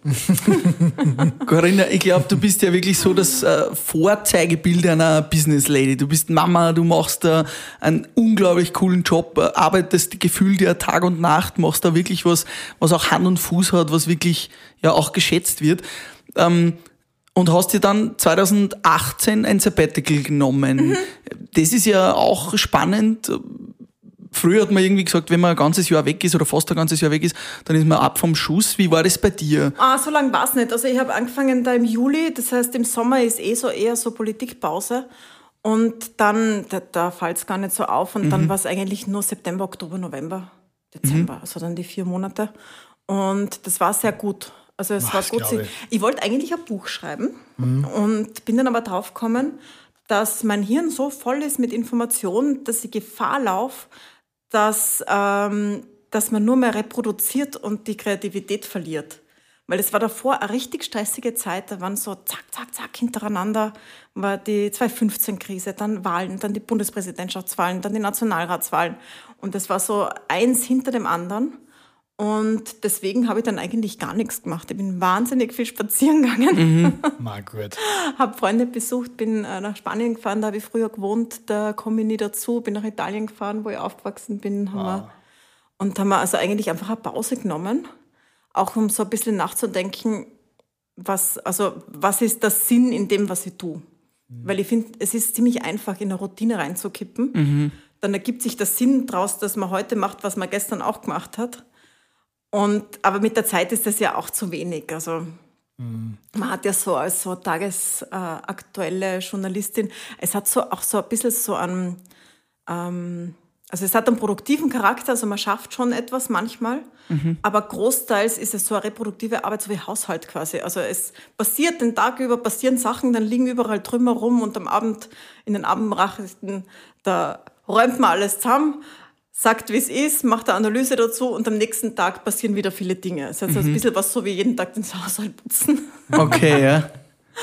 Corinna, ich glaube, du bist ja wirklich so das äh, Vorzeigebild einer Business Lady. Du bist Mama, du machst da einen unglaublich coolen Job, äh, arbeitest gefühlt ja Tag und Nacht, machst da wirklich was, was auch Hand und Fuß hat, was wirklich ja auch geschätzt wird. Ähm, und hast dir dann zweitausendachtzehn ein Sabbatical genommen. Mhm. Das ist ja auch spannend. Früher hat man irgendwie gesagt, wenn man ein ganzes Jahr weg ist oder fast ein ganzes Jahr weg ist, dann ist man ab vom Schuss. Wie war das bei dir? Ah, so lange war es nicht. Also ich habe angefangen da im Juli, das heißt im Sommer ist eh so eher so Politikpause. Und dann, da, da fällt es gar nicht so auf. Und dann war es eigentlich nur September, Oktober, November, Dezember. Also dann die vier Monate. Und das war sehr gut. Also es Ach, war das gut. glaube Ich. ich. ich wollte eigentlich ein Buch schreiben und bin dann aber drauf gekommen, dass mein Hirn so voll ist mit Informationen, dass ich Gefahr laufe, dass, ähm, dass man nur mehr reproduziert und die Kreativität verliert. Weil es war davor eine richtig stressige Zeit, da waren so zack, zack, zack hintereinander, war die zweitausendfünfzehn-Krise, dann Wahlen, dann die Bundespräsidentschaftswahlen, dann die Nationalratswahlen. Und das war so eins hinter dem anderen. Und deswegen habe ich dann eigentlich gar nichts gemacht. Ich bin wahnsinnig viel spazieren gegangen, Mal gut. habe Freunde besucht, bin äh, nach Spanien gefahren, da habe ich früher gewohnt, da komme ich nie dazu, bin nach Italien gefahren, wo ich aufgewachsen bin. Haben wir, und haben wir also eigentlich einfach eine Pause genommen, auch um so ein bisschen nachzudenken, was, also, was ist der Sinn in dem, was ich tue. Mhm. Weil ich finde, es ist ziemlich einfach, in eine Routine reinzukippen. Mhm. Dann ergibt sich der Sinn daraus, dass man heute macht, was man gestern auch gemacht hat. Und, aber mit der Zeit ist das ja auch zu wenig. Also mhm. man hat ja so als so tagesaktuelle äh, Journalistin, es hat so auch so ein bisschen so einen, ähm, also es hat einen produktiven Charakter, also man schafft schon etwas manchmal, mhm. aber großteils ist es so eine reproduktive Arbeit, so wie Haushalt quasi. Also es passiert den Tag über, passieren Sachen, dann liegen überall Trümmer rum und am Abend, in den Abendnachrichten, da räumt man alles zusammen, sagt, wie es ist, macht eine Analyse dazu und am nächsten Tag passieren wieder viele Dinge. Es ist also mhm. ein bisschen was so wie jeden Tag den Haushalt putzen. Okay, ja.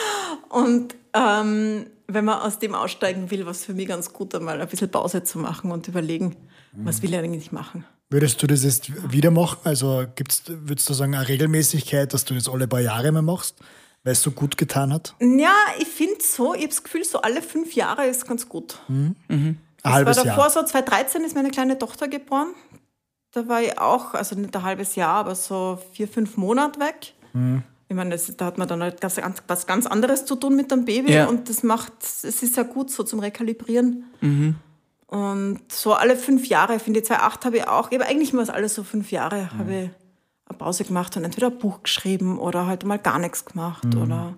Und ähm, wenn man aus dem aussteigen will, was für mich ganz gut einmal ein bisschen Pause zu machen und überlegen, mhm. was will ich eigentlich machen. Würdest du das jetzt wieder machen? Also gibt's, würdest du sagen, eine Regelmäßigkeit, dass du das alle paar Jahre mal machst, weil es so gut getan hat? Ja, ich finde so, ich habe das Gefühl, so alle fünf Jahre ist ganz gut. Mhm. Mhm. Ein halbes war davor Jahr. so, zweitausenddreizehn ist meine kleine Tochter geboren. Da war ich auch, also nicht ein halbes Jahr, aber so vier, fünf Monate weg. Mhm. Ich meine, das, da hat man dann halt ganz, was ganz anderes zu tun mit dem Baby. Ja. Und das macht, es ist ja gut so zum Rekalibrieren. Mhm. Und so alle fünf Jahre, finde ich, zweitausendacht habe ich auch, ich habe eigentlich immer alle so fünf Jahre mhm. habe ich eine Pause gemacht und entweder ein Buch geschrieben oder halt mal gar nichts gemacht. Mhm. Oder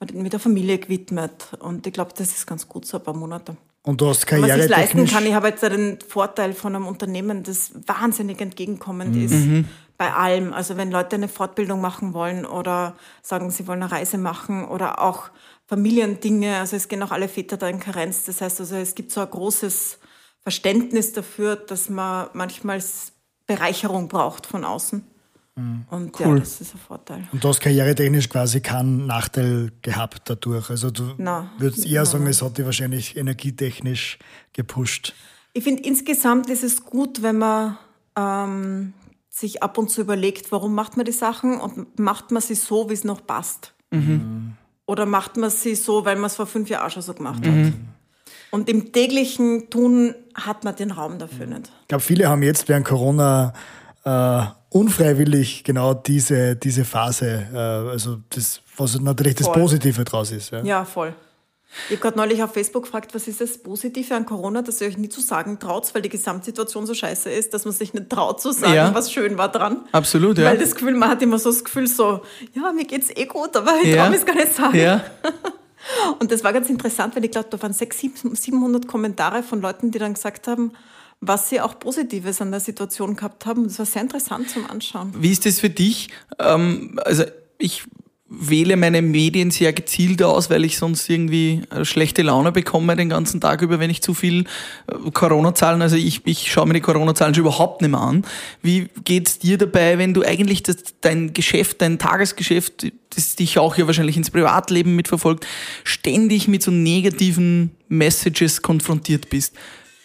mit der Familie gewidmet. Und ich glaube, das ist ganz gut, so ein paar Monate. Und du hast Wenn man sich leisten karrieretechnisch... kann. Ich habe jetzt den Vorteil von einem Unternehmen, das wahnsinnig entgegenkommend Mhm. ist bei allem. Also wenn Leute eine Fortbildung machen wollen oder sagen, sie wollen eine Reise machen oder auch Familiendinge, also es gehen auch alle Väter da in Karenz. Das heißt also, es gibt so ein großes Verständnis dafür, dass man manchmal Bereicherung braucht von außen. Und Cool. ja, das ist ein Vorteil. Und du hast karrieretechnisch quasi keinen Nachteil gehabt dadurch. Also du Nein. würdest eher Nein, sagen, nein. es hat dich wahrscheinlich energietechnisch gepusht. Ich finde, insgesamt ist es gut, wenn man ähm, sich ab und zu überlegt, warum macht man die Sachen und macht man sie so, wie es noch passt. Mhm. Oder macht man sie so, weil man es vor fünf Jahren auch schon so gemacht hat. Und im täglichen Tun hat man den Raum dafür nicht. Ich glaube, viele haben jetzt während Corona äh, unfreiwillig genau diese, diese Phase, äh, also das, was natürlich das Voll. Positive draus ist. Ja. Ja, voll. Ich habe gerade neulich auf Facebook gefragt, was ist das Positive an Corona, dass ihr euch nie zu sagen traut, weil die Gesamtsituation so scheiße ist, dass man sich nicht traut zu sagen, Ja. was schön war dran. Absolut, ja. Weil das Gefühl, man hat immer so das Gefühl so, ja, mir geht's eh gut, aber ich Ja. traue es gar nicht sagen. Ja. Und das war ganz interessant, weil ich glaube, da waren sechshundert, siebenhundert Kommentare von Leuten, die dann gesagt haben, was sie auch Positives an der Situation gehabt haben. Das war sehr interessant zum Anschauen. Wie ist das für dich? Ähm, also ich wähle meine Medien sehr gezielt aus, weil ich sonst irgendwie äh, schlechte Laune bekomme den ganzen Tag über, wenn ich zu viel äh, Corona-Zahlen, also ich, ich schaue mir die Corona-Zahlen schon überhaupt nicht mehr an. Wie geht's dir dabei, wenn du eigentlich das, dein Geschäft, dein Tagesgeschäft, das dich auch ja wahrscheinlich ins Privatleben mitverfolgt, ständig mit so negativen Messages konfrontiert bist?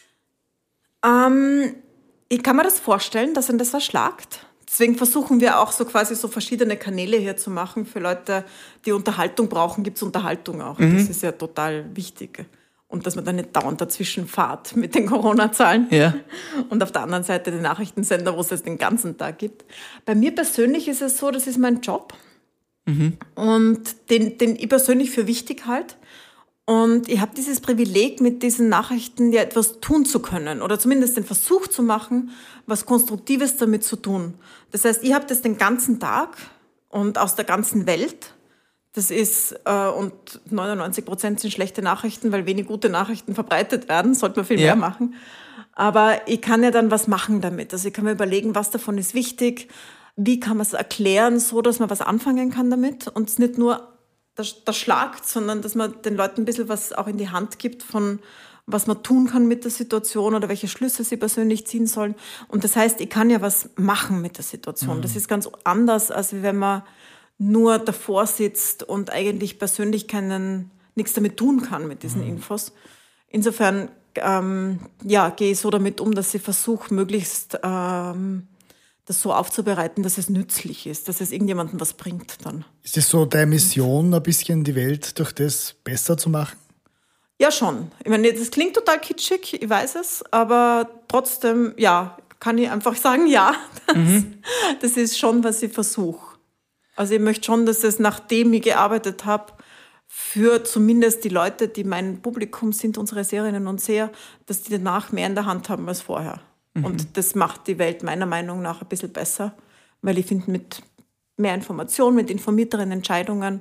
Ähm, ich kann mir das vorstellen, dass ihn das erschlagt. Deswegen versuchen wir auch so quasi so verschiedene Kanäle hier zu machen. Für Leute, die Unterhaltung brauchen, gibt es Unterhaltung auch. Das ist ja total wichtig. Und dass man da nicht dauernd dazwischen fahrt mit den Corona-Zahlen. Ja. Und auf der anderen Seite den Nachrichtensender, wo es es den ganzen Tag gibt. Bei mir persönlich ist es so, das ist mein Job. Und den, den ich persönlich für wichtig halte. Und ich habe dieses Privileg, mit diesen Nachrichten ja etwas tun zu können oder zumindest den Versuch zu machen, was Konstruktives damit zu tun. Das heißt, ich habe das den ganzen Tag und aus der ganzen Welt. Das ist, äh, und neunundneunzig Prozent sind schlechte Nachrichten, weil wenig gute Nachrichten verbreitet werden, sollte man viel Ja. mehr machen. Aber ich kann ja dann was machen damit. Also ich kann mir überlegen, was davon ist wichtig, wie kann man es erklären, so dass man was anfangen kann damit und es nicht nur das, das schlagt, sondern dass man den Leuten ein bisschen was auch in die Hand gibt von was man tun kann mit der Situation oder welche Schlüsse sie persönlich ziehen sollen. Und das heißt, ich kann ja was machen mit der Situation. Mhm. Das ist ganz anders, als wenn man nur davor sitzt und eigentlich persönlich keinen, nichts damit tun kann mit diesen mhm. Infos. Insofern ähm, ja, gehe ich so damit um, dass ich versuche, möglichst ähm, das so aufzubereiten, dass es nützlich ist, dass es irgendjemandem was bringt dann. Ist es so deine Mission, ein bisschen die Welt durch das besser zu machen? Ja, schon. Ich meine, das klingt total kitschig, ich weiß es, aber trotzdem, ja, kann ich einfach sagen, ja, das, mhm. das ist schon, was ich versuche. Also ich möchte schon, dass es, nachdem ich gearbeitet habe, für zumindest die Leute, die mein Publikum sind, unsere Seherinnen und Seher, dass die danach mehr in der Hand haben als vorher. Mhm. Und das macht die Welt meiner Meinung nach ein bisschen besser, weil ich finde, mit mehr Information, mit informierteren Entscheidungen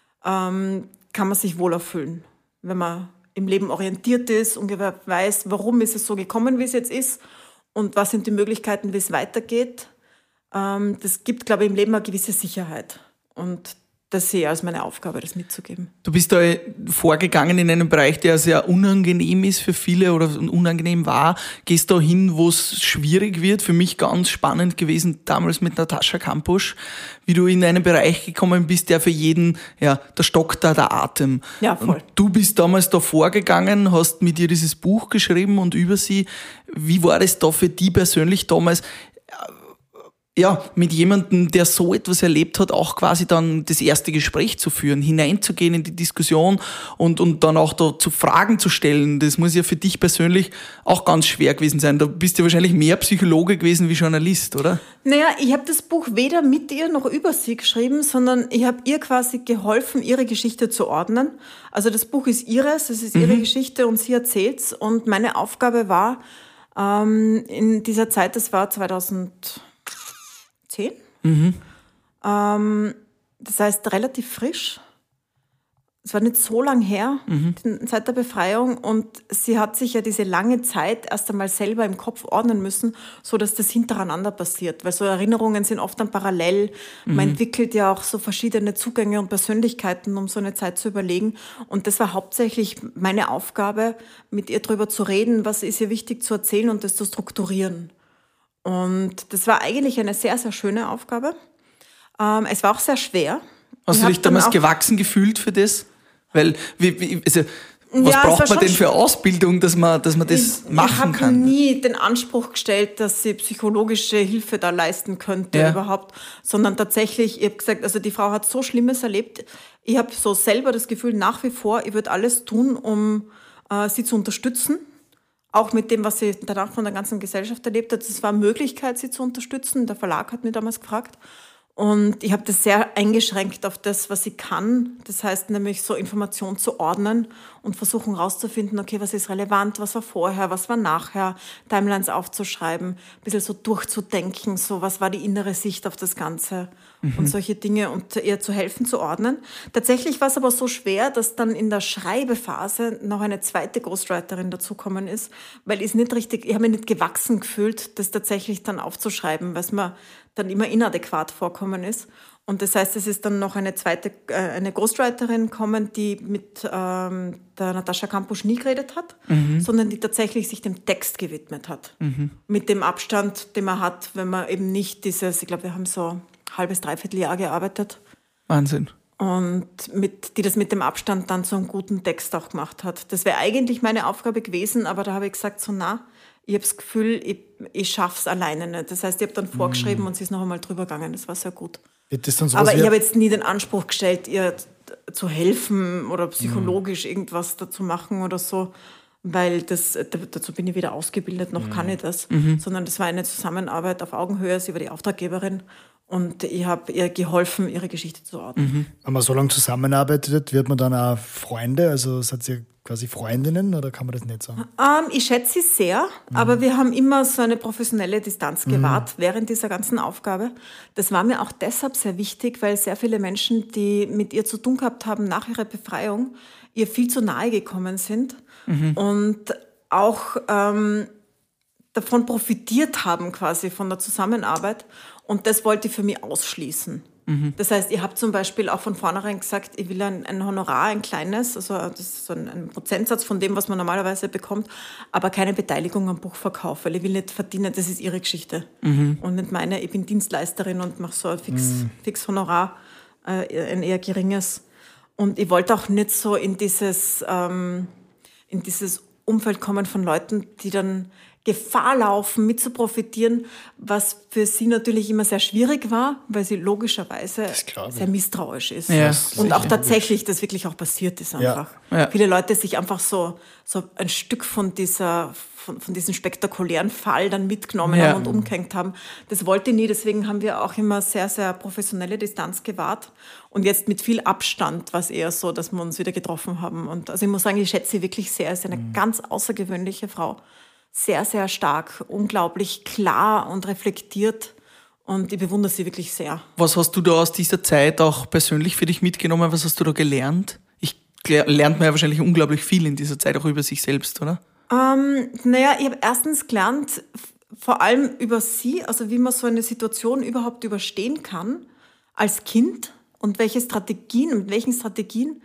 ähm, kann man sich wohler fühlen, wenn man im Leben orientiert ist, ungefähr weiß, warum ist es so gekommen, wie es jetzt ist und was sind die Möglichkeiten, wie es weitergeht. Ähm, das gibt, glaube ich, im Leben eine gewisse Sicherheit. Und das sehe ich als meine Aufgabe, das mitzugeben. Du bist da vorgegangen in einem Bereich, der sehr unangenehm ist für viele oder unangenehm war. Gehst da hin, wo es schwierig wird. Für mich ganz spannend gewesen, damals mit Natascha Kampusch, wie du in einen Bereich gekommen bist, der für jeden, ja, da stockt da der Atem. Ja, voll. Und du bist damals da vorgegangen, hast mit ihr dieses Buch geschrieben und über sie. Wie war das da für dich persönlich damals? Ja, mit jemandem, der so etwas erlebt hat, auch quasi dann das erste Gespräch zu führen, hineinzugehen in die Diskussion und, und dann auch da zu Fragen zu stellen. Das muss ja für dich persönlich auch ganz schwer gewesen sein. Da bist du wahrscheinlich mehr Psychologe gewesen wie Journalist, oder? Naja, ich habe das Buch weder mit ihr noch über sie geschrieben, sondern ich habe ihr quasi geholfen, ihre Geschichte zu ordnen. Also das Buch ist ihres, es ist ihre mhm. Geschichte und sie erzählt's. Und meine Aufgabe war, ähm, in dieser Zeit, das war zweitausendzehn, Mhm. Ähm, das heißt relativ frisch, es war nicht so lang her, Mhm. die- seit der Befreiung, und sie hat sich ja diese lange Zeit erst einmal selber im Kopf ordnen müssen, so dass das hintereinander passiert, weil so Erinnerungen sind oft dann parallel. Man entwickelt ja auch so verschiedene Zugänge und Persönlichkeiten, um so eine Zeit zu überlegen, und das war hauptsächlich meine Aufgabe, mit ihr drüber zu reden, was ist ihr wichtig zu erzählen und das zu strukturieren. Und das war eigentlich eine sehr, sehr schöne Aufgabe. Ähm, es war auch sehr schwer. Hast Ich du hab dich dann damals auch- gewachsen gefühlt für das? Weil, wie, wie, also, was Ja, es braucht war man schon denn für Ausbildung, dass man, dass man das Ich machen habe kann? nie den Anspruch gestellt, dass sie psychologische Hilfe da leisten könnte Ja. überhaupt, sondern tatsächlich, ich habe gesagt, also die Frau hat so Schlimmes erlebt. Ich habe so selber das Gefühl nach wie vor, ich würde alles tun, um äh, sie zu unterstützen. Auch mit dem, was sie danach von der ganzen Gesellschaft erlebt hat. Es war eine Möglichkeit, sie zu unterstützen. Der Verlag hat mich damals gefragt. Und ich habe das sehr eingeschränkt auf das, was sie kann. Das heißt nämlich so Informationen zu ordnen und versuchen rauszufinden, okay, was ist relevant, was war vorher, was war nachher, Timelines aufzuschreiben, ein bisschen so durchzudenken, so was war die innere Sicht auf das Ganze und solche Dinge, und ihr zu helfen zu ordnen. Tatsächlich war es aber so schwer, dass dann in der Schreibephase noch eine zweite Ghostwriterin dazukommen ist, weil ich es nicht richtig, ich habe mich nicht gewachsen gefühlt, das tatsächlich dann aufzuschreiben, weil es mir dann immer inadäquat vorkommen ist. Und das heißt, es ist dann noch eine zweite, äh, eine Ghostwriterin gekommen, die mit ähm, der Natascha Kampusch nie geredet hat, sondern die tatsächlich sich dem Text gewidmet hat. Mit dem Abstand, den man hat, wenn man eben nicht dieses, ich glaube, wir haben so ein halbes, dreiviertel Jahr gearbeitet, Wahnsinn. und mit, die das mit dem Abstand dann so einen guten Text auch gemacht hat. Das wäre eigentlich meine Aufgabe gewesen, aber da habe ich gesagt, so na, ich habe das Gefühl, ich, ich schaffe es alleine nicht. Das heißt, ich habe dann vorgeschrieben und sie ist noch einmal drüber gegangen. Das war sehr gut. Wird das dann sowas Aber wie ich habe jetzt nie den Anspruch gestellt, ihr zu helfen oder psychologisch irgendwas dazu machen oder so, weil das, dazu bin ich weder ausgebildet, noch kann ich das, sondern das war eine Zusammenarbeit auf Augenhöhe. Sie war die Auftraggeberin und ich habe ihr geholfen, ihre Geschichte zu ordnen. wenn man so lange zusammenarbeitet, wird man dann auch Freunde? Also seid ihr quasi Freundinnen oder kann man das nicht sagen? Ähm, ich schätze sie sehr, aber wir haben immer so eine professionelle Distanz gewahrt während dieser ganzen Aufgabe. Das war mir auch deshalb sehr wichtig, weil sehr viele Menschen, die mit ihr zu tun gehabt haben nach ihrer Befreiung, ihr viel zu nahe gekommen sind und auch ähm, davon profitiert haben quasi von der Zusammenarbeit, und das wollte ich für mich ausschließen. Das heißt, ich habe zum Beispiel auch von vornherein gesagt, ich will ein, ein Honorar, ein kleines, also das ist so ein, ein Prozentsatz von dem, was man normalerweise bekommt, aber keine Beteiligung am Buchverkauf, weil ich will nicht verdienen, das ist ihre Geschichte und nicht meine. Ich bin Dienstleisterin und mache so ein fix, fix Honorar, äh, ein eher geringes. Und ich wollte auch nicht so in dieses, ähm, in dieses Umfeld kommen von Leuten, die dann Gefahr laufen, mit zu profitieren, was für sie natürlich immer sehr schwierig war, weil sie logischerweise glaube ich. sehr misstrauisch ist. Ja, und auch sicher. tatsächlich das wirklich auch passiert ist einfach. Ja. Viele Leute sich einfach so, so ein Stück von dieser, von, von diesem spektakulären Fall dann mitgenommen Ja. haben und umgehängt haben. Das wollte ich nie, deswegen haben wir auch immer sehr, sehr professionelle Distanz gewahrt. Und jetzt mit viel Abstand war es eher so, dass wir uns wieder getroffen haben. Und also ich muss sagen, ich schätze sie wirklich sehr. Sie ist eine ganz außergewöhnliche Frau. Sehr, sehr stark, unglaublich klar und reflektiert, und ich bewundere sie wirklich sehr. Was hast du da aus dieser Zeit auch persönlich für dich mitgenommen? Was hast du da gelernt? Ich ler- lernt man ja wahrscheinlich unglaublich viel in dieser Zeit, auch über sich selbst, oder? Ähm, naja, ich habe erstens gelernt, f- vor allem über sie, also wie man so eine Situation überhaupt überstehen kann als Kind und welche Strategien, mit welchen Strategien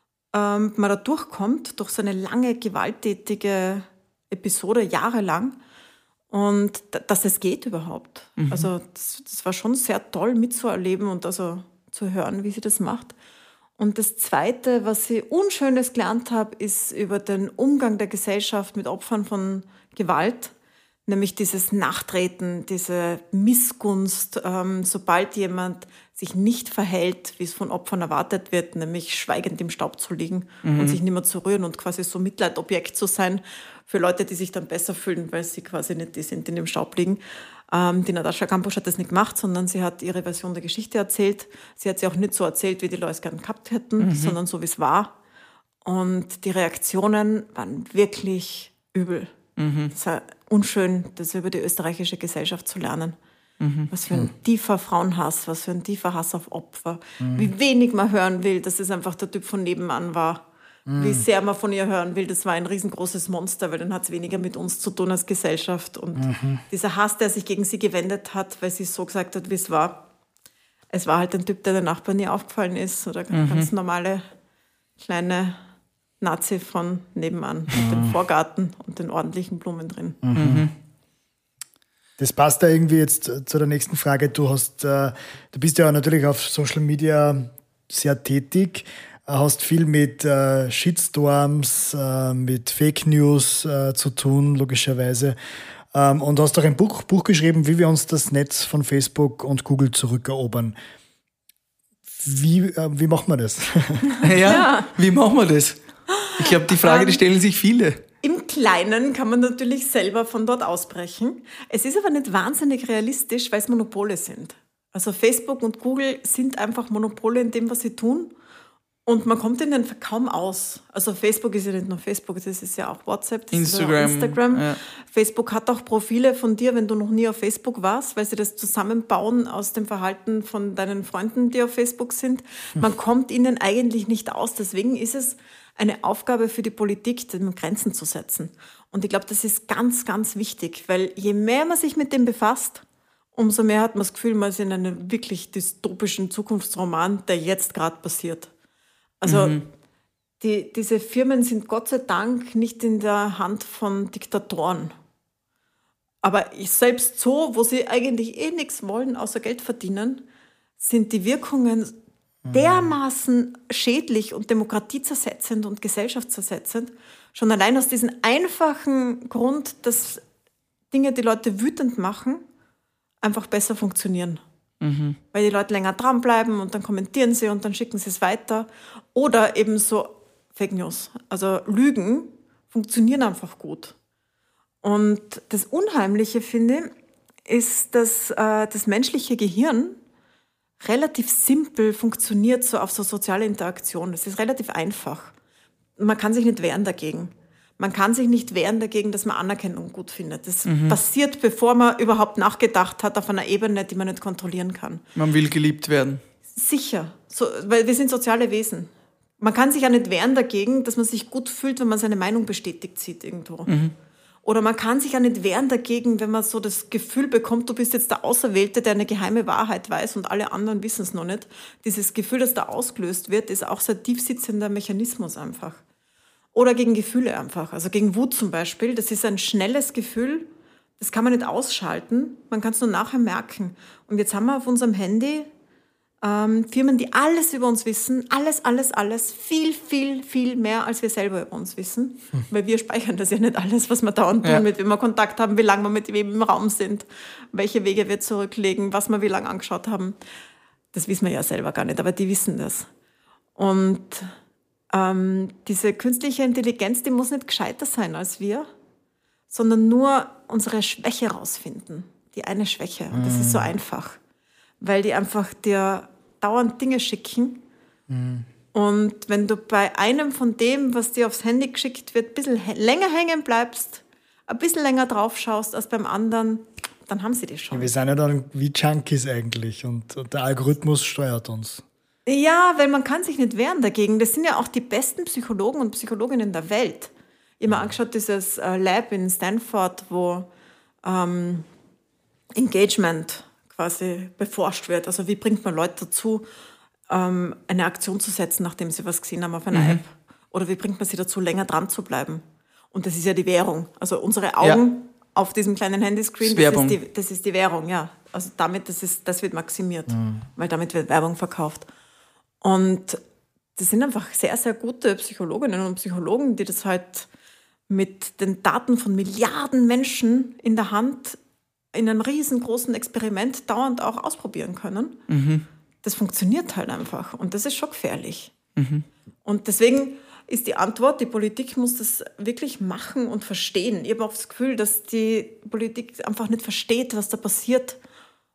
ähm, man da durchkommt, durch so eine lange, gewalttätige Episode, jahrelang. Und d- dass es geht überhaupt. Also das, das war schon sehr toll mitzuerleben und also zu hören, wie sie das macht. Und das Zweite, was ich Unschönes gelernt habe, ist über den Umgang der Gesellschaft mit Opfern von Gewalt, nämlich dieses Nachtreten, diese Missgunst, ähm, sobald jemand sich nicht verhält, wie es von Opfern erwartet wird, nämlich schweigend im Staub zu liegen und sich nicht mehr zu rühren und quasi so Mitleidobjekt zu sein für Leute, die sich dann besser fühlen, weil sie quasi nicht die sind, die in dem Staub liegen. Ähm, die Natascha Kampusch hat das nicht gemacht, sondern sie hat ihre Version der Geschichte erzählt. Sie hat sie auch nicht so erzählt, wie die Leute es gern gehabt hätten, sondern so, wie es war. Und die Reaktionen waren wirklich übel. Es war unschön, das über die österreichische Gesellschaft zu lernen. Mhm. Was für ein mhm. tiefer Frauenhass, was für ein tiefer Hass auf Opfer. Mhm. Wie wenig man hören will, dass es einfach der Typ von nebenan war. Mhm. Wie sehr man von ihr hören will, das war ein riesengroßes Monster, weil dann hat es weniger mit uns zu tun als Gesellschaft. Und mhm. dieser Hass, der sich gegen sie gewendet hat, weil sie es so gesagt hat, wie es war, es war halt ein Typ, der der Nachbarn nie aufgefallen ist oder mhm. ganz normale kleine Nazi von nebenan mit mhm. dem Vorgarten und den ordentlichen Blumen drin. Mhm. Das passt da irgendwie jetzt zu der nächsten Frage. Du hast, äh, du bist ja natürlich auf Social Media sehr tätig, hast viel mit äh, Shitstorms, äh, mit Fake News äh, zu tun, logischerweise. Ähm, und hast auch ein Buch, Buch geschrieben, wie wir uns das Netz von Facebook und Google zurückerobern. Wie, äh, wie machen wir das? ja, ja, wie machen wir das? Ich glaube, die Frage, die stellen sich viele. Im Kleinen kann man natürlich selber von dort ausbrechen. Es ist aber nicht wahnsinnig realistisch, weil es Monopole sind. Also Facebook und Google sind einfach Monopole in dem, was sie tun. Und man kommt ihnen kaum aus. Also Facebook ist ja nicht nur Facebook, das ist ja auch WhatsApp, das Instagram. Ist ja auch Instagram. Ja. Facebook hat auch Profile von dir, wenn du noch nie auf Facebook warst, weil sie das zusammenbauen aus dem Verhalten von deinen Freunden, die auf Facebook sind. Man kommt ihnen eigentlich nicht aus. Deswegen ist es eine Aufgabe für die Politik, dem Grenzen zu setzen. Und ich glaube, das ist ganz, ganz wichtig, weil je mehr man sich mit dem befasst, umso mehr hat man das Gefühl, man ist in einem wirklich dystopischen Zukunftsroman, der jetzt gerade passiert. Also mhm. die, diese Firmen sind Gott sei Dank nicht in der Hand von Diktatoren. Aber ich, selbst so, wo sie eigentlich eh nichts wollen, außer Geld verdienen, sind die Wirkungen mhm. dermaßen schädlich und demokratiezersetzend und gesellschaftszersetzend. Schon allein aus diesem einfachen Grund, dass Dinge, die Leute wütend machen, einfach besser funktionieren. Mhm. Weil die Leute länger dranbleiben und dann kommentieren sie und dann schicken sie es weiter. Oder eben so Fake News. Also Lügen funktionieren einfach gut. Und das Unheimliche, finde ich, ist, dass äh, das menschliche Gehirn relativ simpel funktioniert so auf so soziale Interaktion. Das ist relativ einfach. Man kann sich nicht wehren dagegen. Man kann sich nicht wehren dagegen, dass man Anerkennung gut findet. Das mhm. passiert, bevor man überhaupt nachgedacht hat, auf einer Ebene, die man nicht kontrollieren kann. Man will geliebt werden. Sicher, so, weil wir sind soziale Wesen. Man kann sich ja nicht wehren dagegen, dass man sich gut fühlt, wenn man seine Meinung bestätigt sieht irgendwo. Mhm. Oder man kann sich ja nicht wehren dagegen, wenn man so das Gefühl bekommt, du bist jetzt der Auserwählte, der eine geheime Wahrheit weiß und alle anderen wissen es noch nicht. Dieses Gefühl, das da ausgelöst wird, ist auch so ein tiefsitzender Mechanismus einfach. Oder gegen Gefühle einfach. Also gegen Wut zum Beispiel. Das ist ein schnelles Gefühl, das kann man nicht ausschalten. Man kann es nur nachher merken. Und jetzt haben wir auf unserem Handy ähm, Firmen, die alles über uns wissen. Alles, alles, alles. Viel, viel, viel mehr, als wir selber über uns wissen. Hm. Weil wir speichern das ja nicht alles, was wir dauernd tun, ja. mit wem wir Kontakt haben, wie lange wir mit wem im Raum sind, welche Wege wir zurücklegen, was wir wie lange angeschaut haben. Das wissen wir ja selber gar nicht, aber die wissen das. Und Ähm, diese künstliche Intelligenz, die muss nicht gescheiter sein als wir, sondern nur unsere Schwäche rausfinden. Die eine Schwäche. Und das mm. ist so einfach. Weil die einfach dir dauernd Dinge schicken. Mm. Und wenn du bei einem von dem, was dir aufs Handy geschickt wird, ein bisschen länger hängen bleibst, ein bisschen länger drauf schaust als beim anderen, dann haben sie dich schon. Ja, wir sind ja dann wie Junkies eigentlich. Und, und der Algorithmus steuert uns. Ja, weil man kann sich nicht wehren dagegen. Das sind ja auch die besten Psychologen und Psychologinnen der Welt. Ich habe mir angeschaut, dieses Lab in Stanford, wo ähm, Engagement quasi beforscht wird. Also wie bringt man Leute dazu, ähm, eine Aktion zu setzen, nachdem sie was gesehen haben auf einer mhm. App? Oder wie bringt man sie dazu, länger dran zu bleiben? Und das ist ja die Währung. Also unsere Augen ja. auf diesem kleinen Handyscreen, das, das, ist die, das ist die Währung, ja. Also damit, das, ist, das wird maximiert, mhm. weil damit wird Werbung verkauft. Und das sind einfach sehr, sehr gute Psychologinnen und Psychologen, die das halt mit den Daten von Milliarden Menschen in der Hand in einem riesengroßen Experiment dauernd auch ausprobieren können. Mhm. Das funktioniert halt einfach und das ist schon gefährlich. Mhm. Und deswegen ist die Antwort, die Politik muss das wirklich machen und verstehen. Ich habe auch das Gefühl, dass die Politik einfach nicht versteht, was da passiert.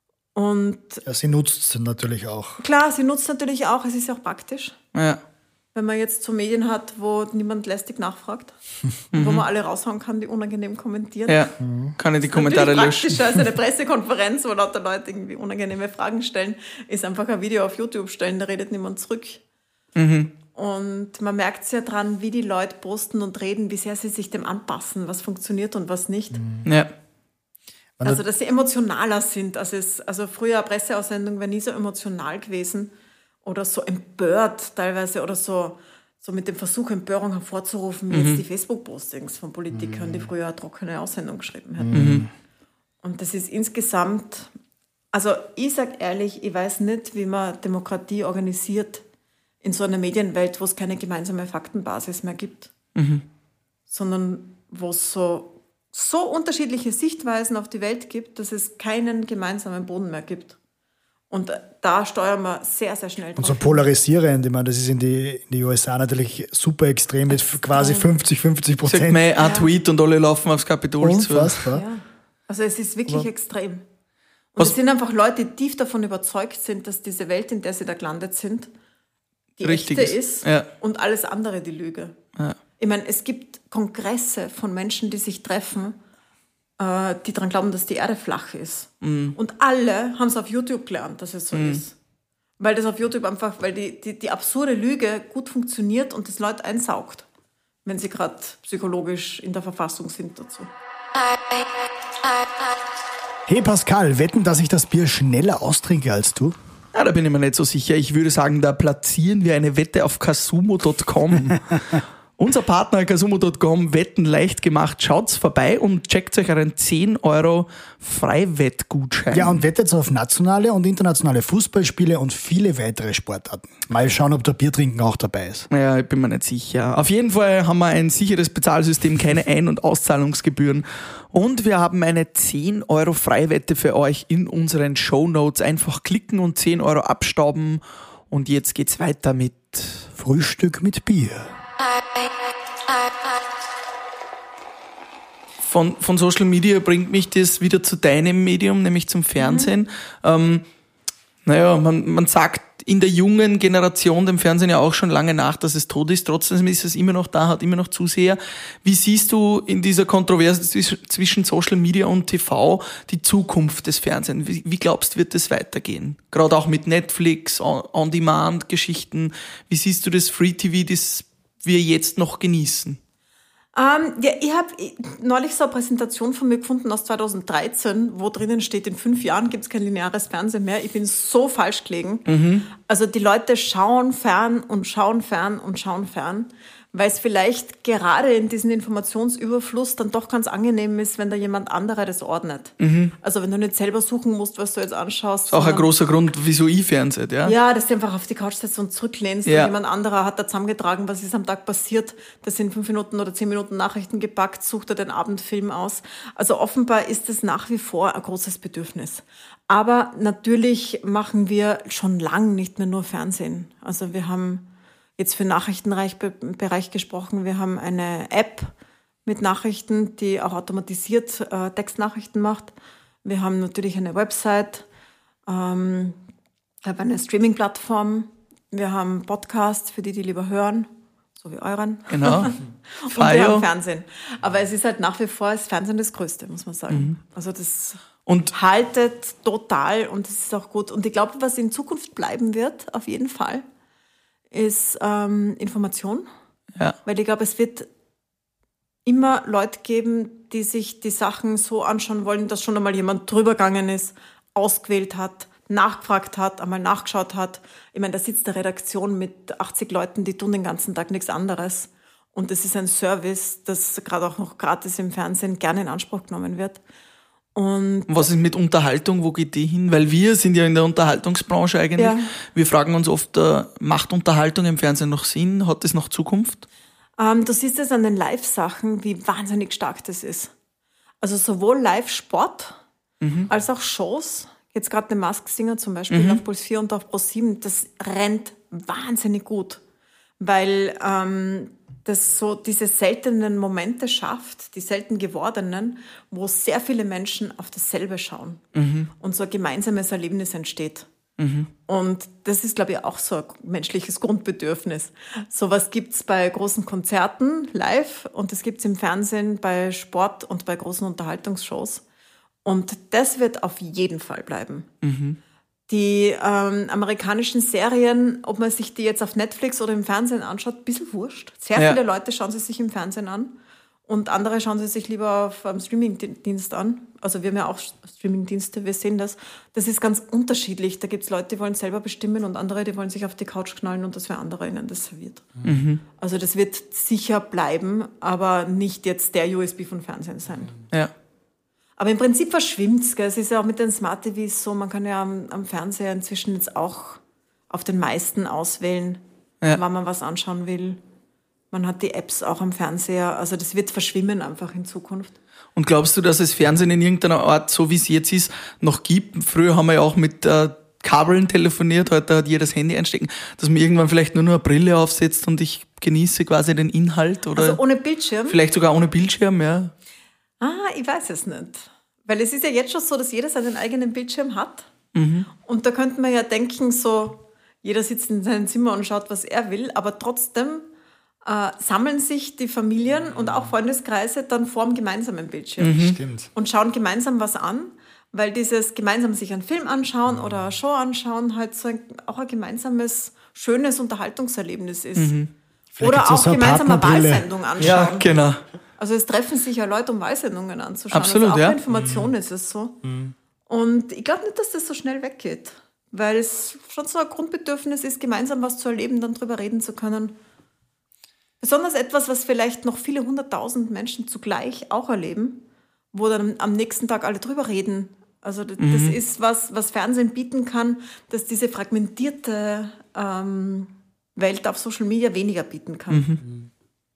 Und ja, sie nutzt es natürlich auch. Klar, sie nutzt es natürlich auch, es ist ja auch praktisch. Ja. wenn man jetzt so Medien hat, wo niemand lästig nachfragt, wo man alle raushauen kann, die unangenehm kommentieren. Ja, kann ich die Kommentare löschen. Praktischer als eine Pressekonferenz, wo lauter Leute irgendwie unangenehme Fragen stellen, ist einfach ein Video auf YouTube stellen, da redet niemand zurück. Mhm. Und man merkt es ja dran, wie die Leute posten und reden, wie sehr sie sich dem anpassen, was funktioniert und was nicht. Mhm. Ja. Also, dass sie emotionaler sind. Also, es, also früher eine Presseaussendung wäre nie so emotional gewesen oder so empört teilweise oder so, so mit dem Versuch, Empörung hervorzurufen, wie mhm. jetzt die Facebook-Postings von Politikern, mhm. die früher eine trockene Aussendung geschrieben hätten. Mhm. Und das ist insgesamt, also ich sage ehrlich, ich weiß nicht, wie man Demokratie organisiert in so einer Medienwelt, wo es keine gemeinsame Faktenbasis mehr gibt, mhm. sondern wo es so so unterschiedliche Sichtweisen auf die Welt gibt, dass es keinen gemeinsamen Boden mehr gibt. Und da steuern wir sehr, sehr schnell drauf. Und so polarisierend, ich meine, das ist in die, in die U S A natürlich super extrem, mit extrem. Quasi fünfzig, fünfzig Prozent. Sagt man ein Tweet und alle laufen aufs Kapitol zu. Unfassbar. Ja. Also es ist wirklich Aber extrem. Und was? Es sind einfach Leute, die tief davon überzeugt sind, dass diese Welt, in der sie da gelandet sind, die richtig echte ist, ist ja. und alles andere die Lüge. Ja. Ich meine, es gibt Kongresse von Menschen, die sich treffen, äh, die daran glauben, dass die Erde flach ist. Mm. Und alle haben es auf YouTube gelernt, dass es so mm. ist. Weil das auf YouTube einfach, weil die, die, die absurde Lüge gut funktioniert und das Leute einsaugt, wenn sie gerade psychologisch in der Verfassung sind dazu. Hey Pascal, wetten, dass ich das Bier schneller austrinke als du? Ja, da bin ich mir nicht so sicher. Ich würde sagen, da platzieren wir eine Wette auf casumo Punkt com. Unser Partner casumo Punkt com, Wetten leicht gemacht. Schaut's vorbei und checkt euch einen zehn Euro Freiwettgutschein. Ja, und wettet auf nationale und internationale Fußballspiele und viele weitere Sportarten. Mal schauen, ob der Biertrinken auch dabei ist. Ja, ich bin mir nicht sicher. Auf jeden Fall haben wir ein sicheres Bezahlsystem, keine Ein- und Auszahlungsgebühren. Und wir haben eine zehn Euro Freiwette für euch in unseren Shownotes. Einfach klicken und zehn Euro abstauben. Und jetzt geht's weiter mit Frühstück mit Bier. Von, von Social Media bringt mich das wieder zu deinem Medium, nämlich zum Fernsehen. Mhm. Ähm, naja, man, man sagt in der jungen Generation dem Fernsehen ja auch schon lange nach, dass es tot ist. Trotzdem ist es immer noch da, hat immer noch Zuseher. Wie siehst du in dieser Kontroverse zwischen Social Media und T V die Zukunft des Fernsehens? Wie, wie glaubst du, wird das weitergehen? Gerade auch mit Netflix, On-Demand-Geschichten. Wie siehst du das Free-T V, das wir jetzt noch genießen? Ähm, ja, ich habe neulich so eine Präsentation von mir gefunden aus zweitausenddreizehn, wo drinnen steht, in fünf Jahren gibt es kein lineares Fernsehen mehr. Ich bin so falsch gelegen. Mhm. Also die Leute schauen fern und schauen fern und schauen fern, weil es vielleicht gerade in diesem Informationsüberfluss dann doch ganz angenehm ist, wenn da jemand anderer das ordnet. Mhm. Also wenn du nicht selber suchen musst, was du jetzt anschaust. Auch ein großer Grund, wieso ich Fernsehen, ja? Ja, dass du einfach auf die Couch setzt und zurücklehnst. Ja. Und jemand anderer hat da zusammengetragen, was ist am Tag passiert. Das sind fünf Minuten oder zehn Minuten Nachrichten gepackt, sucht er den Abendfilm aus. Also offenbar ist es nach wie vor ein großes Bedürfnis. Aber natürlich machen wir schon lang nicht mehr nur Fernsehen. Also wir haben jetzt für den Nachrichtenbereich gesprochen, wir haben eine App mit Nachrichten, die auch automatisiert äh, Textnachrichten macht. Wir haben natürlich eine Website, ähm, habe eine Streaming-Plattform, wir haben Podcasts für die, die lieber hören, so wie euren. Genau. Und wir haben Fernsehen. Aber es ist halt nach wie vor das Fernsehen das Größte, muss man sagen. Mhm. Also das und haltet total und das ist auch gut. Und ich glaube, was in Zukunft bleiben wird, auf jeden Fall, ist ähm, Information. Ja. Weil ich glaube, es wird immer Leute geben, die sich die Sachen so anschauen wollen, dass schon einmal jemand drüber gegangen ist, ausgewählt hat, nachgefragt hat, einmal nachgeschaut hat. Ich meine, da sitzt eine Redaktion mit achtzig Leuten, die tun den ganzen Tag nichts anderes. Und das ist ein Service, das gerade auch noch gratis im Fernsehen gerne in Anspruch genommen wird. Und was ist mit Unterhaltung? Wo geht die hin? Weil wir sind ja in der Unterhaltungsbranche eigentlich. Ja. Wir fragen uns oft, äh, macht Unterhaltung im Fernsehen noch Sinn? Hat das noch Zukunft? Ähm, du siehst es an den Live-Sachen, wie wahnsinnig stark das ist. Also sowohl Live-Sport mhm. als auch Shows. Jetzt gerade der Masked Singer zum Beispiel mhm. auf Puls vier und auf Pro sieben. Das rennt wahnsinnig gut. Weil ähm, das so diese seltenen Momente schafft, die selten gewordenen, wo sehr viele Menschen auf dasselbe schauen mhm. und so ein gemeinsames Erlebnis entsteht. Mhm. Und das ist, glaube ich, auch so ein menschliches Grundbedürfnis. Sowas gibt's bei großen Konzerten live und das gibt's im Fernsehen bei Sport und bei großen Unterhaltungsshows. Und das wird auf jeden Fall bleiben. Mhm. Die ähm, amerikanischen Serien, ob man sich die jetzt auf Netflix oder im Fernsehen anschaut, ein bisschen wurscht. Sehr ja. viele Leute schauen sie sich im Fernsehen an und andere schauen sie sich lieber auf einem Streamingdienst an. Also wir haben ja auch Streamingdienste, wir sehen das. Das ist ganz unterschiedlich. Da gibt's Leute, die wollen selber bestimmen und andere, die wollen sich auf die Couch knallen und das für andere ihnen das serviert. Mhm. Also das wird sicher bleiben, aber nicht jetzt der U S B von Fernsehen sein. Ja. Aber im Prinzip verschwimmt's, gell? Es ist ja auch mit den Smart T Vs so, man kann ja am, am Fernseher inzwischen jetzt auch auf den meisten auswählen, ja. wann man was anschauen will. Man hat die Apps auch am Fernseher, also das wird verschwimmen einfach in Zukunft. Und glaubst du, dass es Fernsehen in irgendeiner Art, so wie es jetzt ist, noch gibt? Früher haben wir ja auch mit äh, Kabeln telefoniert, heute hat jeder das Handy einstecken, dass man irgendwann vielleicht nur noch eine Brille aufsetzt und ich genieße quasi den Inhalt? Oder also ohne Bildschirm? Vielleicht sogar ohne Bildschirm, ja. Ah, ich weiß es nicht. Weil es ist ja jetzt schon so, dass jeder seinen eigenen Bildschirm hat. Mhm. Und da könnte man ja denken, so, jeder sitzt in seinem Zimmer und schaut, was er will, aber trotzdem äh, sammeln sich die Familien und auch Freundeskreise dann vor dem gemeinsamen Bildschirm. Mhm. Stimmt. Und schauen gemeinsam was an, weil dieses gemeinsam sich einen Film anschauen oder eine Show anschauen halt so ein, auch ein gemeinsames, schönes Unterhaltungserlebnis ist. Mhm. Oder auch so gemeinsam eine Wahlsendung anschauen. Ja, genau. Also es treffen sich ja Leute, um Wahlsendungen anzuschauen. Absolut, also auch ja. für Information mhm. ist es so. Mhm. Und ich glaube nicht, dass das so schnell weggeht. Weil es schon so ein Grundbedürfnis ist, gemeinsam was zu erleben, dann drüber reden zu können. Besonders etwas, was vielleicht noch viele hunderttausend Menschen zugleich auch erleben, wo dann am nächsten Tag alle drüber reden. Also das mhm. ist was, was Fernsehen bieten kann, dass diese fragmentierte ähm, Welt auf Social Media weniger bieten kann. Mhm.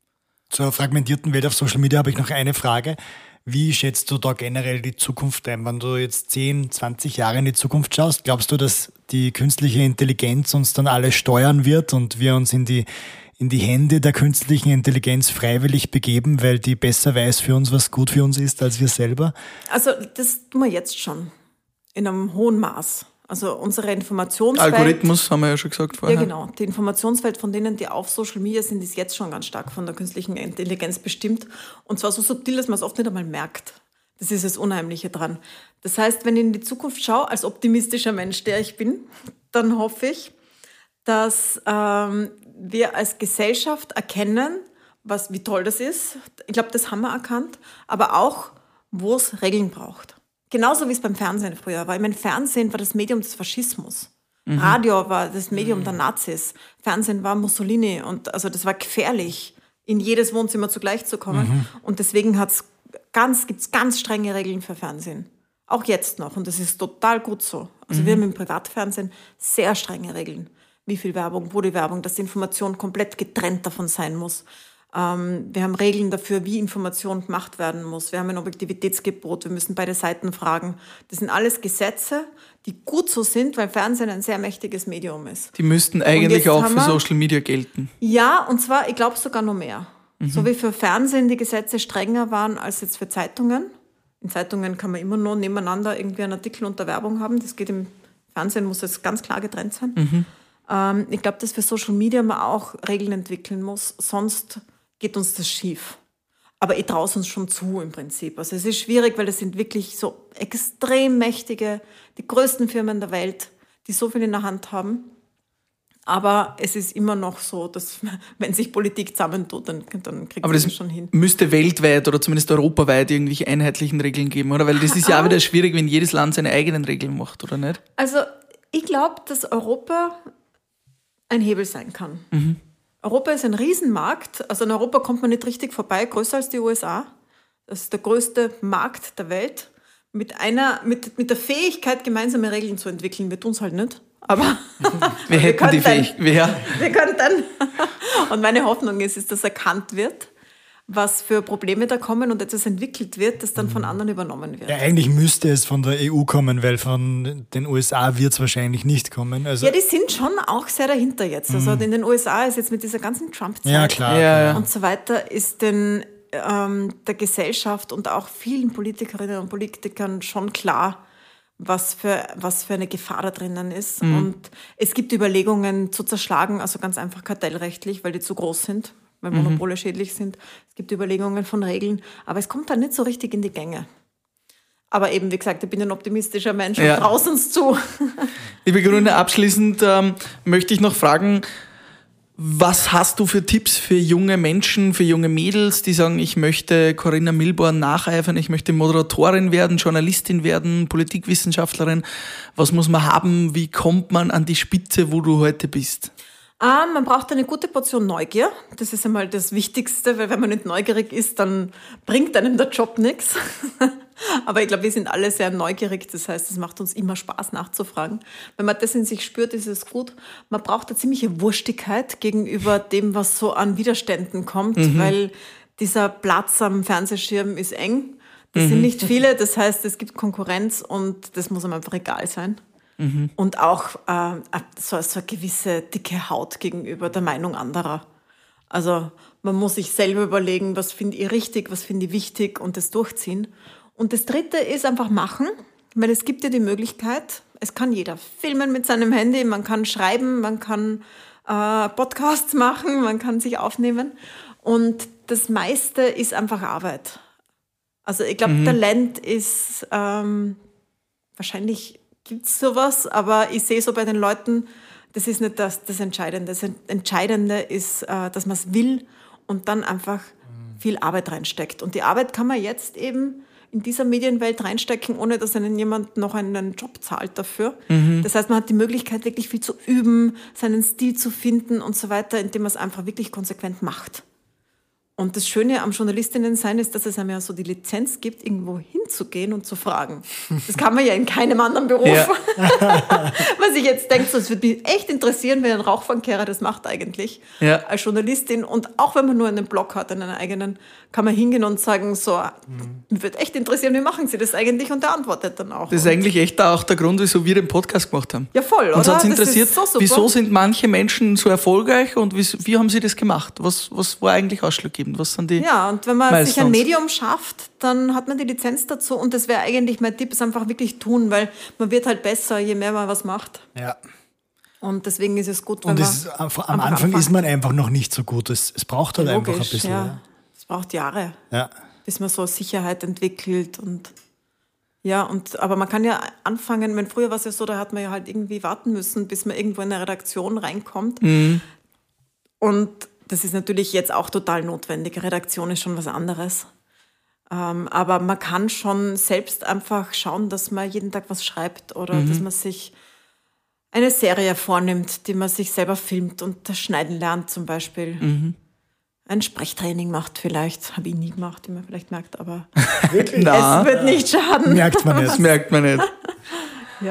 Zur fragmentierten Welt auf Social Media habe ich noch eine Frage. Wie schätzt du da generell die Zukunft ein? Wenn du jetzt zehn, zwanzig Jahre in die Zukunft schaust, glaubst du, dass die künstliche Intelligenz uns dann alle steuern wird und wir uns in die, in die Hände der künstlichen Intelligenz freiwillig begeben, weil die besser weiß für uns, was gut für uns ist, als wir selber? Also das tun wir jetzt schon in einem hohen Maß. Also unsere Informationswelt... Algorithmus haben wir ja schon gesagt vorher. Ja, genau. Die Informationswelt von denen, die auf Social Media sind, ist jetzt schon ganz stark von der künstlichen Intelligenz bestimmt. Und zwar so subtil, dass man es oft nicht einmal merkt. Das ist das Unheimliche dran. Das heißt, wenn ich in die Zukunft schaue, als optimistischer Mensch, der ich bin, dann hoffe ich, dass ähm, wir als Gesellschaft erkennen, was, wie toll das ist. Ich glaube, das haben wir erkannt. Aber auch, wo es Regeln braucht. Genauso wie es beim Fernsehen früher war. Ich meine, Fernsehen war das Medium des Faschismus. Mhm. Radio war das Medium mhm. der Nazis. Fernsehen war Mussolini. Und also das war gefährlich, in jedes Wohnzimmer zugleich zu kommen. Mhm. Und deswegen hat's ganz, gibt's ganz strenge Regeln für Fernsehen. Auch jetzt noch. Und das ist total gut so. Also mhm. wir haben im Privatfernsehen sehr strenge Regeln. Wie viel Werbung, wo die Werbung, dass die Information komplett getrennt davon sein muss. Ähm, wir haben Regeln dafür, wie Information gemacht werden muss. Wir haben ein Objektivitätsgebot, wir müssen beide Seiten fragen. Das sind alles Gesetze, die gut so sind, weil Fernsehen ein sehr mächtiges Medium ist. Die müssten eigentlich auch für wir, Social Media gelten. Ja, und zwar, ich glaube sogar noch mehr. Mhm. So wie für Fernsehen die Gesetze strenger waren als jetzt für Zeitungen. In Zeitungen kann man immer nur nebeneinander irgendwie einen Artikel unter Werbung haben. Das geht im Fernsehen, muss das ganz klar getrennt sein. Mhm. Ähm, ich glaube, dass für Social Media man auch Regeln entwickeln muss, sonst geht uns das schief. Aber ich traue es uns schon zu im Prinzip. Also es ist schwierig, weil das sind wirklich so extrem mächtige, die größten Firmen der Welt, die so viel in der Hand haben. Aber es ist immer noch so, dass wenn sich Politik zusammentut, dann, dann kriegt sie das schon hin. Müsste weltweit oder zumindest europaweit irgendwelche einheitlichen Regeln geben, oder? Weil das ist ja auch wieder schwierig, wenn jedes Land seine eigenen Regeln macht, oder nicht? Also ich glaube, dass Europa ein Hebel sein kann. Mhm. Europa ist ein Riesenmarkt. Also in Europa kommt man nicht richtig vorbei, größer als die U S A. Das ist der größte Markt der Welt. Mit einer, mit, mit der Fähigkeit, gemeinsame Regeln zu entwickeln. Wir tun es halt nicht. Aber wir hätten wir die Fähigkeit. Wir, wir könnten. Und meine Hoffnung ist, ist, dass erkannt wird, was für Probleme da kommen und etwas entwickelt wird, das dann von anderen übernommen wird. Ja, eigentlich müsste es von der E U kommen, weil von den U S A wird es wahrscheinlich nicht kommen. Also ja, die sind schon auch sehr dahinter jetzt. Also in den U S A ist jetzt mit dieser ganzen Trump-Zeit ja, klar, ja, ja. und so weiter, ist den, ähm, der Gesellschaft und auch vielen Politikerinnen und Politikern schon klar, was für, was für eine Gefahr da drinnen ist. Mhm. Und es gibt Überlegungen zu zerschlagen, also ganz einfach kartellrechtlich, weil die zu groß sind, weil Monopole mhm. schädlich sind. Es gibt Überlegungen von Regeln, aber es kommt dann nicht so richtig in die Gänge. Aber eben, wie gesagt, ich bin ein optimistischer Mensch ja. und traue uns zu. Liebe Grüne, abschließend ähm, möchte ich noch fragen, was hast du für Tipps für junge Menschen, für junge Mädels, die sagen, ich möchte Corinna Milborn nacheifern, ich möchte Moderatorin werden, Journalistin werden, Politikwissenschaftlerin. Was muss man haben? Wie kommt man an die Spitze, wo du heute bist? Ah, man braucht eine gute Portion Neugier. Das ist einmal das Wichtigste, weil wenn man nicht neugierig ist, dann bringt einem der Job nichts. Aber ich glaube, wir sind alle sehr neugierig. Das heißt, es macht uns immer Spaß nachzufragen. Wenn man das in sich spürt, ist es gut. Man braucht eine ziemliche Wurstigkeit gegenüber dem, was so an Widerständen kommt, mhm. weil dieser Platz am Fernsehschirm ist eng. Das mhm. sind nicht viele. Das heißt, es gibt Konkurrenz und das muss einem einfach egal sein. Mhm. Und auch äh, so, so eine gewisse dicke Haut gegenüber der Meinung anderer. Also man muss sich selber überlegen, was finde ich richtig, was finde ich wichtig und das durchziehen. Und das Dritte ist einfach machen, weil es gibt ja die Möglichkeit, es kann jeder filmen mit seinem Handy, man kann schreiben, man kann äh, Podcasts machen, man kann sich aufnehmen. Und das meiste ist einfach Arbeit. Also ich glaube, mhm. Talent ist ähm, wahrscheinlich... gibt es sowas, aber ich sehe so bei den Leuten, das ist nicht das, das Entscheidende. Das Entscheidende ist, dass man es will und dann einfach viel Arbeit reinsteckt. Und die Arbeit kann man jetzt eben in dieser Medienwelt reinstecken, ohne dass einen jemand noch einen Job zahlt dafür. Mhm. Das heißt, man hat die Möglichkeit, wirklich viel zu üben, seinen Stil zu finden und so weiter, indem man es einfach wirklich konsequent macht. Und das Schöne am Journalistinnen-Sein ist, dass es einem ja so die Lizenz gibt, irgendwo hinzugehen und zu fragen. Das kann man ja in keinem anderen Beruf. Ja. Was ich jetzt denke, so, es würde mich echt interessieren, wenn ein Rauchfangkehrer das macht eigentlich, ja. als Journalistin. Und auch wenn man nur einen Blog hat, einen eigenen, kann man hingehen und sagen, so, mhm. mich würde echt interessieren, wie machen Sie das eigentlich? Und der antwortet dann auch. Das ist und eigentlich echt auch der Grund, wieso wir den Podcast gemacht haben. Ja, voll, oder? Uns hat es interessiert, so wieso sind manche Menschen so erfolgreich und wie, wie haben sie das gemacht? Was, was war eigentlich ausschlaggebend? Was sind die Ja, und wenn man Milestones? sich ein Medium schafft, dann hat man die Lizenz dazu und das wäre eigentlich mein Tipp, ist einfach wirklich tun, weil man wird halt besser, je mehr man was macht. Ja. Und deswegen ist es gut, wenn und man es, am Anfang anfängt. Ist man einfach noch nicht so gut. Es, es braucht halt Logisch, einfach ein bisschen. Ja. Es braucht Jahre, ja. bis man so Sicherheit entwickelt und ja, und aber man kann ja anfangen, wenn früher war es ja so, da hat man ja halt irgendwie warten müssen, bis man irgendwo in eine Redaktion reinkommt. Mhm. Und das ist natürlich jetzt auch total notwendig. Redaktion ist schon was anderes. Ähm, aber man kann schon selbst einfach schauen, dass man jeden Tag was schreibt oder mhm. dass man sich eine Serie vornimmt, die man sich selber filmt und das Schneiden lernt zum Beispiel. Mhm. Ein Sprechtraining macht vielleicht. Habe ich nie gemacht, wie man vielleicht merkt, aber Wirklich? es wird nicht schaden. Merkt man nicht. Das merkt man nicht. Ja.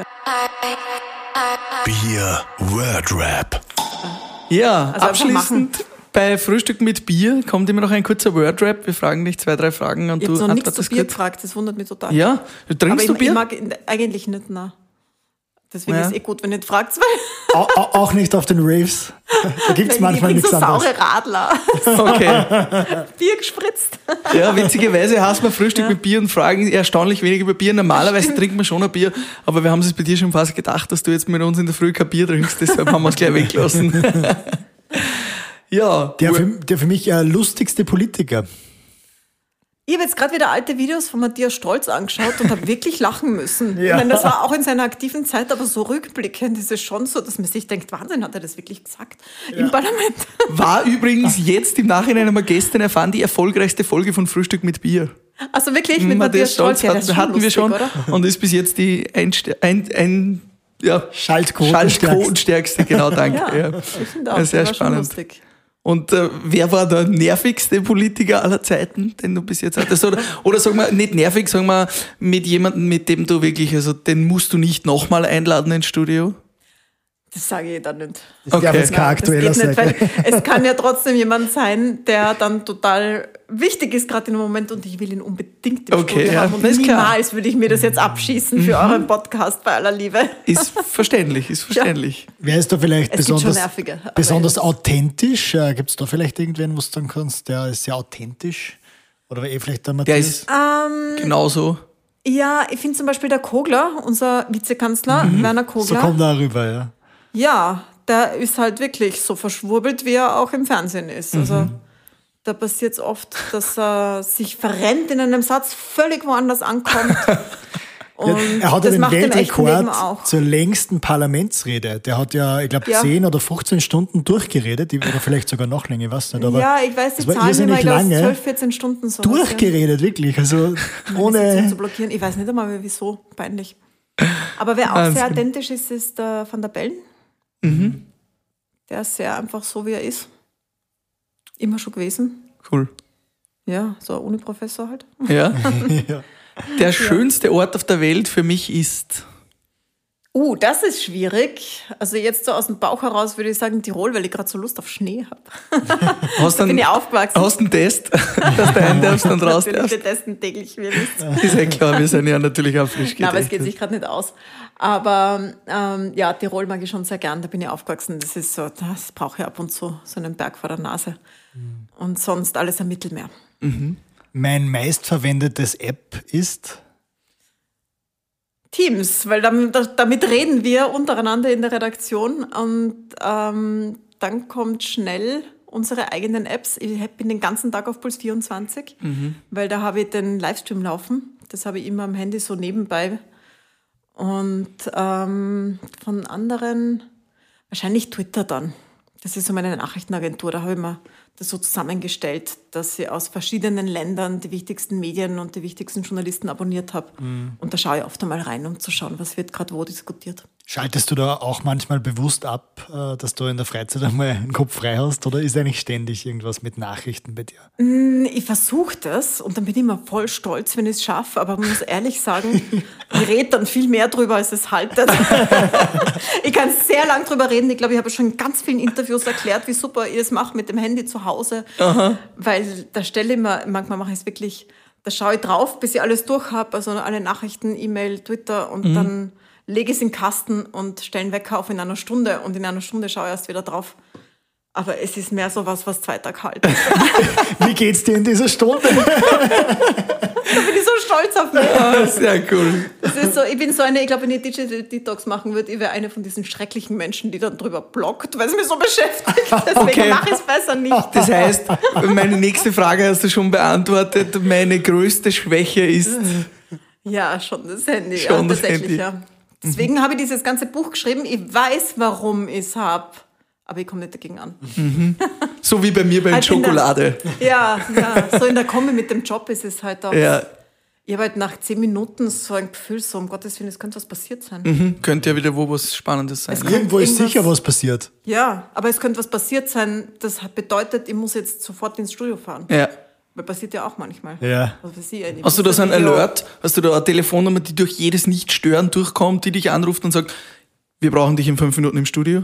Bier Word Rap. Ja, also abschließend bei Frühstück mit Bier kommt immer noch ein kurzer Word-Rap. Wir fragen dich zwei, drei Fragen und ich du habe noch nichts zu antwortest Bier gut. gefragt, das wundert mich total. Ja, du trinkst Aber du ich, Bier? ich mag eigentlich nicht, nein. Deswegen Ja. ist es eh gut, wenn ihr nicht fragt, weil Auch, auch nicht auf den Raves. Da gibt es manchmal ich nichts so anderes. saure Radler. Okay. Bier gespritzt. Ja, witzigerweise heißt man Frühstück ja. mit Bier und fragen erstaunlich wenig über Bier. Normalerweise trinkt man schon ein Bier, aber wir haben es bei dir schon fast gedacht, dass du jetzt mit uns in der Früh kein Bier trinkst, deshalb haben wir es gleich weggelassen. Ja. Der für, der für mich äh, lustigste Politiker. Ich habe jetzt gerade wieder alte Videos von Matthias Strolz angeschaut und habe wirklich lachen müssen. Ja. Ich meine, das war auch in seiner aktiven Zeit, aber so rückblickend ist es schon so, dass man sich denkt, Wahnsinn, hat er das wirklich gesagt ja. im Parlament? War übrigens jetzt im Nachhinein, haben wir gestern erfahren, die erfolgreichste Folge von Frühstück mit Bier. Also wirklich mit Matthias, Matthias Strolz, ja, das ist schon hatten lustig, wir schon oder? Und ist bis jetzt die Einste- ein, ein, ja, Schaltquotenstärkste. Genau, danke. Ja, ja. ich finde auch, Ja, sehr der war spannend. schon lustig. Und äh, wer war der nervigste Politiker aller Zeiten, den du bis jetzt hattest? Oder, oder sagen wir, nicht nervig, sagen wir mit jemandem, mit dem du wirklich, also den musst du nicht nochmal einladen ins Studio? Das sage ich dann nicht. Das darf Okay. jetzt kein Nein, das aktueller geht nicht, sein. weil es kann ja trotzdem jemand sein, der dann total wichtig ist gerade im Moment und ich will ihn unbedingt im Okay, Studio ja, haben. Und das ist klar. niemals würde ich mir das jetzt abschießen für euren Podcast bei aller Liebe. Ist verständlich, ist verständlich. Wer ist da vielleicht Es gibt schon besonders, nervige. aber besonders ja. authentisch? Äh, Gibt es da vielleicht irgendwen, wo du sagen kannst, der ist sehr authentisch? Oder eh vielleicht der Der Matthias? ist Ähm, genauso. Ja, ich finde zum Beispiel der Kogler, unser Vizekanzler, Mhm. Werner So Kogler, kommt er rüber, ja. ja, der ist halt wirklich so verschwurbelt, wie er auch im Fernsehen ist. Mhm. Also da passiert es oft, dass er sich verrennt in einem Satz, völlig woanders ankommt. Und Er hat ja das den macht im echten Leben Weltrekord auch. zur längsten Parlamentsrede. Der hat ja, ich glaube, Ja. zehn oder fünfzehn Stunden durchgeredet, die- oder vielleicht sogar noch länger, ich weiß nicht. Aber Ja, ich weiß die das war Zahlen nicht mehr, irrsinnig ich glaube lange. zwölf, vierzehn Stunden so. Durchgeredet, wirklich. Also Ohne ohne. zu blockieren. Ich weiß nicht einmal mehr, wieso. Peinlich. Aber wer auch Wahnsinn. sehr authentisch ist, ist der Van der Bellen. Mhm. Der ist sehr einfach so, wie er ist. Immer schon gewesen. Cool. Ja, so ein Uni-Professor halt. Ja. Ja. Der schönste Ort auf der Welt für mich ist. Uh, das ist schwierig. Also jetzt so aus dem Bauch heraus würde ich sagen Tirol, weil ich gerade so Lust auf Schnee habe. Hast Da bin einen, ich aufgewachsen. hast einen Test, dass du rein darfst und raus Natürlich, darfst? wir testen täglich, wie ihr wisst. Ist ja klar, wir sind ja natürlich auch frisch Nein, aber es geht getestet. sich gerade nicht aus. Aber ähm, ja, Tirol mag ich schon sehr gern, da bin ich aufgewachsen. Das ist so, das brauche ich ab und zu, so einen Berg vor der Nase. Und sonst alles am Mittelmeer. Mein meistverwendetes App ist. Teams, weil damit, damit reden wir untereinander in der Redaktion und ähm, dann kommt schnell unsere eigenen Apps. Ich bin den ganzen Tag auf Puls vierundzwanzig, weil da habe ich den Livestream laufen. Das habe ich immer am Handy so nebenbei. Und ähm, von anderen wahrscheinlich Twitter dann. Das ist so meine Nachrichtenagentur. Da habe ich mir das so zusammengestellt, dass ich aus verschiedenen Ländern die wichtigsten Medien und die wichtigsten Journalisten abonniert habe. Und da schaue ich oft einmal rein, um zu schauen, was wird gerade wo diskutiert. Schaltest du da auch manchmal bewusst ab, äh, dass du in der Freizeit einmal einen Kopf frei hast? Oder ist eigentlich ständig irgendwas mit Nachrichten bei dir? Ich versuche das und dann bin ich immer voll stolz, wenn ich es schaffe. Aber man muss ehrlich sagen, ich rede dann viel mehr drüber, als es haltet. Ich kann sehr lang drüber reden. Ich glaube, ich habe schon in ganz vielen Interviews erklärt, wie super ich es mache mit dem Handy zu Hause. Aha. Weil da stelle ich mir, manchmal mache ich es wirklich, da schaue ich drauf, bis ich alles durch habe, also alle Nachrichten, E-Mail, Twitter und dann lege ich es in den Kasten und stelle einen Wecker auf in einer Stunde und in einer Stunde schaue ich erst wieder drauf. Aber es ist mehr so was, was zwei Tage halt. Da Wie geht's dir in dieser Stunde? bin ich so stolz auf mich. Ah, sehr cool. Das ist so, ich bin so eine, ich glaube, wenn ich Digital Detox machen würde, ich wäre eine von diesen schrecklichen Menschen, die dann drüber blockt, weil es mich so beschäftigt. Deswegen Okay. mache ich es besser nicht. Das heißt, meine nächste Frage hast du schon beantwortet. Meine größte Schwäche ist. Ja, schon das Handy. Schon ja, das tatsächlich, Handy. ja. Deswegen habe ich dieses ganze Buch geschrieben. Ich weiß, warum ich es habe, aber ich komme nicht dagegen an. So wie bei mir beim Halt in der- Schokolade. Ja, ja, so in der Kombi mit dem Job ist es halt auch. Ja. Ich habe halt nach zehn Minuten so ein Gefühl, so um Gottes Willen, es könnte was passiert sein. Mhm. Könnte ja wieder wo was Spannendes sein. Es Ne? Irgendwo ist Irgendwas- sicher was passiert. Ja, aber es könnte was passiert sein. Das hat bedeutet, ich muss jetzt sofort ins Studio fahren. Ja. Weil passiert ja auch manchmal. Ja. Also für Sie, ich Hast du da muss so ein Video- Alert? Hast du da eine Telefonnummer, die durch jedes Nicht-Stören durchkommt, die dich anruft und sagt, wir brauchen dich in fünf Minuten im Studio?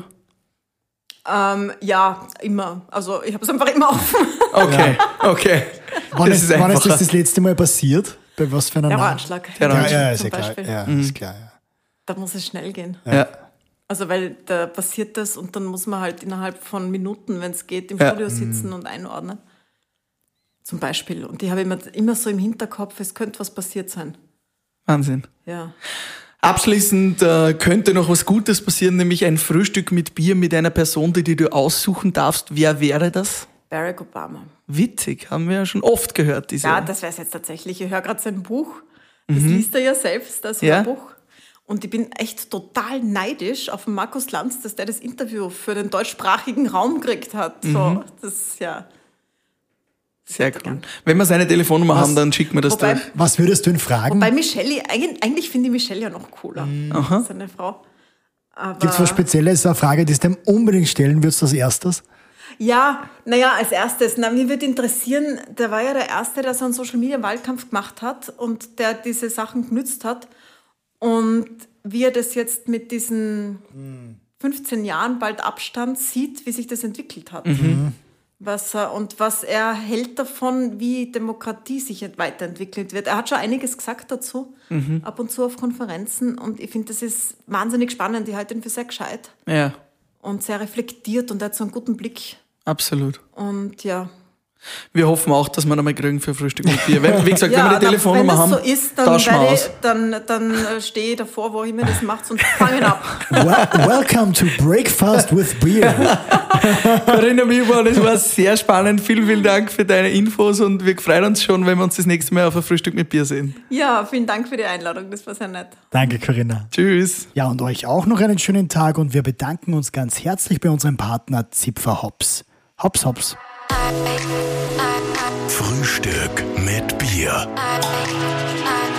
Ähm, ja, immer. Also ich habe es einfach immer offen. Okay, okay. Wann Das ist, ist wann ist einfacher. das das letzte Mal passiert? Bei was für einer Der Nacht? Anschlag. Der Ja, Anschlag. ja, ist zum ja klar. Beispiel. Ja, ist klar ja. Da muss es schnell gehen. Ja. Also weil da passiert das und dann muss man halt innerhalb von Minuten, wenn es geht, im Ja. Studio sitzen und einordnen. Zum Beispiel. Und die habe ich immer, immer so im Hinterkopf, es könnte was passiert sein. Wahnsinn. Ja. Abschließend äh, könnte noch was Gutes passieren, nämlich ein Frühstück mit Bier mit einer Person, die, die du aussuchen darfst. Wer wäre das? Barack Obama. Witzig, haben wir ja schon oft gehört. Diese. Ja, das wäre es jetzt tatsächlich. Ich höre gerade sein Buch. Das liest er ja selbst, das Ja. Hörbuch. Und ich bin echt total neidisch auf den Markus Lanz, dass der das Interview für den deutschsprachigen Raum gekriegt hat. So, das, ja. Sehr cool. Wenn wir seine Telefonnummer haben, dann schicken wir das Wobei- durch. Was würdest du ihn fragen? Bei Michelle, eigentlich, eigentlich finde ich Michelle ja noch cooler. Seine Frau. Aber Gibt es was Spezielles, eine Frage, die du dem unbedingt stellen würdest als erstes? ja, naja, als erstes, na, mich würde interessieren, der war ja der Erste, der so einen Social-Media-Wahlkampf gemacht hat und der diese Sachen genützt hat. Und wie er das jetzt mit diesen fünfzehn Jahren bald Abstand sieht, wie sich das entwickelt hat. Was er, und was er hält davon, wie Demokratie sich weiterentwickelt wird. Er hat schon einiges gesagt dazu, ab und zu auf Konferenzen. Und ich finde, das ist wahnsinnig spannend. Ich halte ihn für sehr gescheit Ja, und sehr reflektiert und er hat so einen guten Blick. absolut. Und ja, Wir hoffen auch, dass wir noch mal kriegen für Frühstück mit Bier. Wie gesagt, Ja, wenn wir die dann, Telefonnummer wenn haben, das so ist, dann, tauschen wir werde aus. ich, dann, dann äh, stehe ich davor, wo immer das macht und fangen ab. Well, welcome to Breakfast with Beer. Corinna Milborn, es war sehr spannend. Vielen, vielen Dank für deine Infos und wir freuen uns schon, wenn wir uns das nächste Mal auf ein Frühstück mit Bier sehen. Ja, vielen Dank für die Einladung, das war sehr nett. Danke, Corinna. Tschüss. Ja, und euch auch noch einen schönen Tag und wir bedanken uns ganz herzlich bei unserem Partner Zipfer Hops. Hops, hops. Frühstück mit Bier.